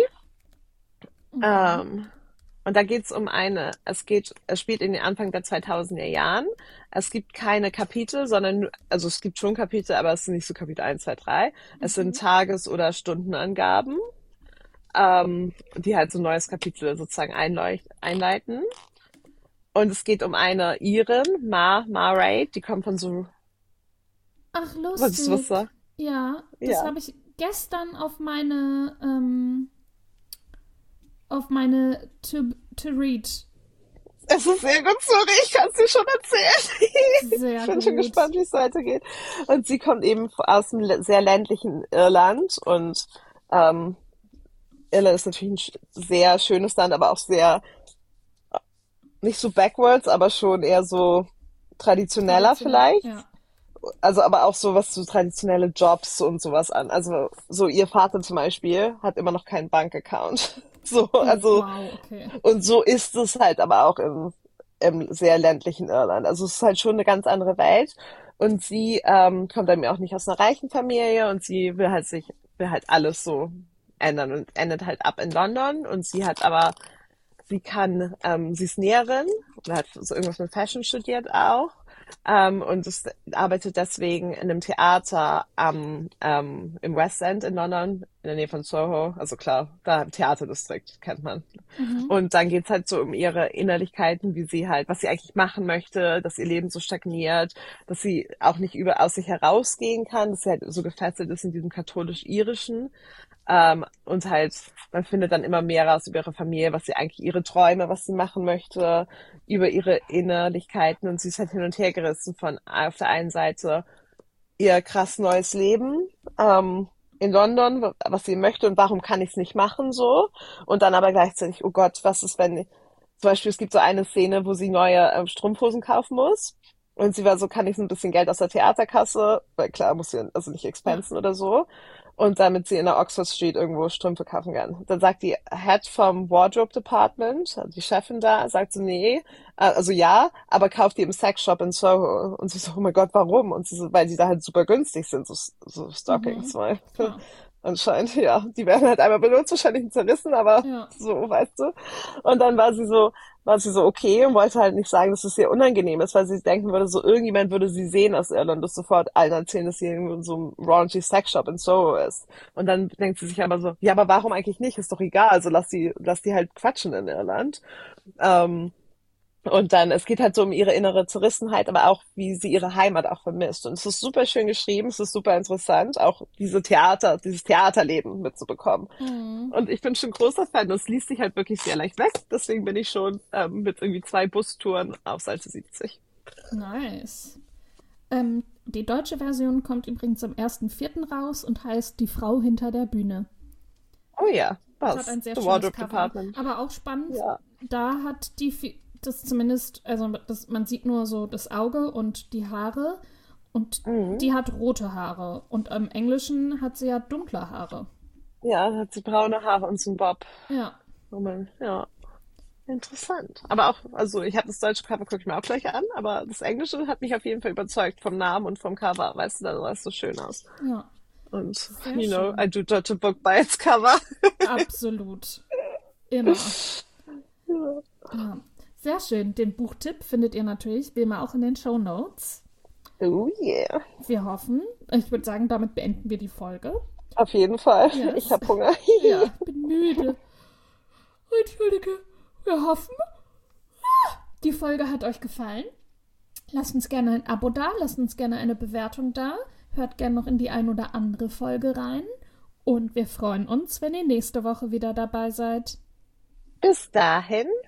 Mhm. Ähm, und da geht's um eine, es geht, es spielt in den Anfang der zweitausender Jahren. Es gibt keine Kapitel, sondern, nur- also es gibt schon Kapitel, aber es sind nicht so Kapitel eins, zwei, drei. Es sind Mhm. Tages- oder Stundenangaben, ähm, die halt so ein neues Kapitel sozusagen einleucht, einleiten. Und es geht um eine Irin, Ma, Ma Raid, die kommt von so, Ach, wolltest du was lustig. sagen? Ja, das Ja. habe ich gestern auf meine ähm, auf meine to, to read. Es ist sehr gut, sorry, ich kann es dir schon erzählen. Ich Sehr bin schon gut. gespannt, wie es weitergeht. Und sie kommt eben aus dem lä- sehr ländlichen Irland und ähm, Irland ist natürlich ein sch- sehr schönes Land, aber auch sehr, nicht so backwards, aber schon eher so traditioneller Traditionell. vielleicht. Ja. Also aber auch so was so traditionelle Jobs und sowas an. Also so ihr Vater zum Beispiel hat immer noch keinen Bankaccount. So, Oh, also wow, okay. und so ist es halt aber auch im, im sehr ländlichen Irland. Also es ist halt schon eine ganz andere Welt. Und sie ähm, kommt dann auch nicht aus einer reichen Familie und sie will halt sich, will halt alles so ändern und endet halt ab in London. Und sie hat aber, sie kann, ähm, sie ist Näherin und hat so irgendwas mit Fashion studiert auch. Ähm, und es arbeitet deswegen in einem Theater am, ähm, im West End in London, in der Nähe von Soho. Also klar, da im Theaterdistrikt kennt man. Mhm. Und dann geht's halt so um ihre Innerlichkeiten, wie sie halt, was sie eigentlich machen möchte, dass ihr Leben so stagniert, dass sie auch nicht über aus sich herausgehen kann, dass sie halt so gefesselt ist in diesem katholisch-irischen. Ähm, und halt, man findet dann immer mehr raus über ihre Familie, was sie eigentlich, ihre Träume, was sie machen möchte, über ihre Innerlichkeiten. Und sie ist halt hin und her gerissen von auf der einen Seite ihr krass neues Leben, ähm, in London, was sie möchte und warum kann ich es nicht machen so. Und dann aber gleichzeitig, oh Gott, was ist, wenn zum Beispiel, es gibt so eine Szene, wo sie neue ähm, Strumpfhosen kaufen muss. Und sie war so, kann ich so ein bisschen Geld aus der Theaterkasse, weil klar, muss sie also nicht Ja. expensen oder so. Und damit sie in der Oxford Street irgendwo Strümpfe kaufen kann. Dann sagt die Head vom Wardrobe Department, also die Chefin da, sagt so, nee, äh, also ja, aber kauft die im Sexshop in Soho. Und sie so, oh mein Gott, warum? Und sie so, weil die da halt super günstig sind, so, so Stockings, Mhm. weil Klar. anscheinend, ja, die werden halt einmal benutzt, wahrscheinlich nicht zerrissen, aber Ja. so, weißt du. Und dann war sie so, war sie so okay und wollte halt nicht sagen, dass es ihr unangenehm ist, weil sie denken würde, so irgendjemand würde sie sehen aus Irland und sofort allen erzählen, dass sie in so einem raunchy Sexshop in Soho ist. Und dann denkt sie sich aber so, ja, aber warum eigentlich nicht? Ist doch egal, also lass die, lass die halt quatschen in Irland. Ähm, und dann, es geht halt so um ihre innere Zerrissenheit, aber auch, wie sie ihre Heimat auch vermisst. Und es ist super schön geschrieben, es ist super interessant, auch diese Theater, dieses Theaterleben mitzubekommen. Mhm. Und ich bin schon großer Fan, das liest sich halt wirklich sehr leicht weg. Deswegen bin ich schon ähm, mit irgendwie zwei Bustouren auf Seite siebzig. Nice. Ähm, die deutsche Version kommt übrigens am ersten vierten raus und heißt Die Frau hinter der Bühne. Oh ja, Das hat was? ein sehr The schönes Wardrobe Cover. Department. Aber auch spannend, Ja. da hat die, Fi- das zumindest, also das, man sieht nur so das Auge und die Haare und Mhm. die hat rote Haare und im Englischen hat sie ja dunkle Haare. Ja, hat sie braune Haare und so einen Bob. Ja, Oh man, ja, interessant. Aber auch, also ich habe das deutsche Cover, gucke ich mir auch gleich an, aber das Englische hat mich auf jeden Fall überzeugt vom Namen und vom Cover. Weißt du, da sah es so schön aus. ja, Und, sehr you know, schön. I do judge a book by its cover. Absolut. Immer. Ja. Ja. Sehr schön. Den Buchtipp findet ihr natürlich wie immer auch in den Shownotes. Oh yeah. Wir hoffen, ich würde sagen, damit beenden wir die Folge. Auf jeden Fall. Ich Yes. habe Hunger. Ja, ich bin müde. Entschuldige. Wir hoffen, die Folge hat euch gefallen. Lasst uns gerne ein Abo da, lasst uns gerne eine Bewertung da. Hört gerne noch in die ein oder andere Folge rein. Und wir freuen uns, wenn ihr nächste Woche wieder dabei seid. Bis dahin,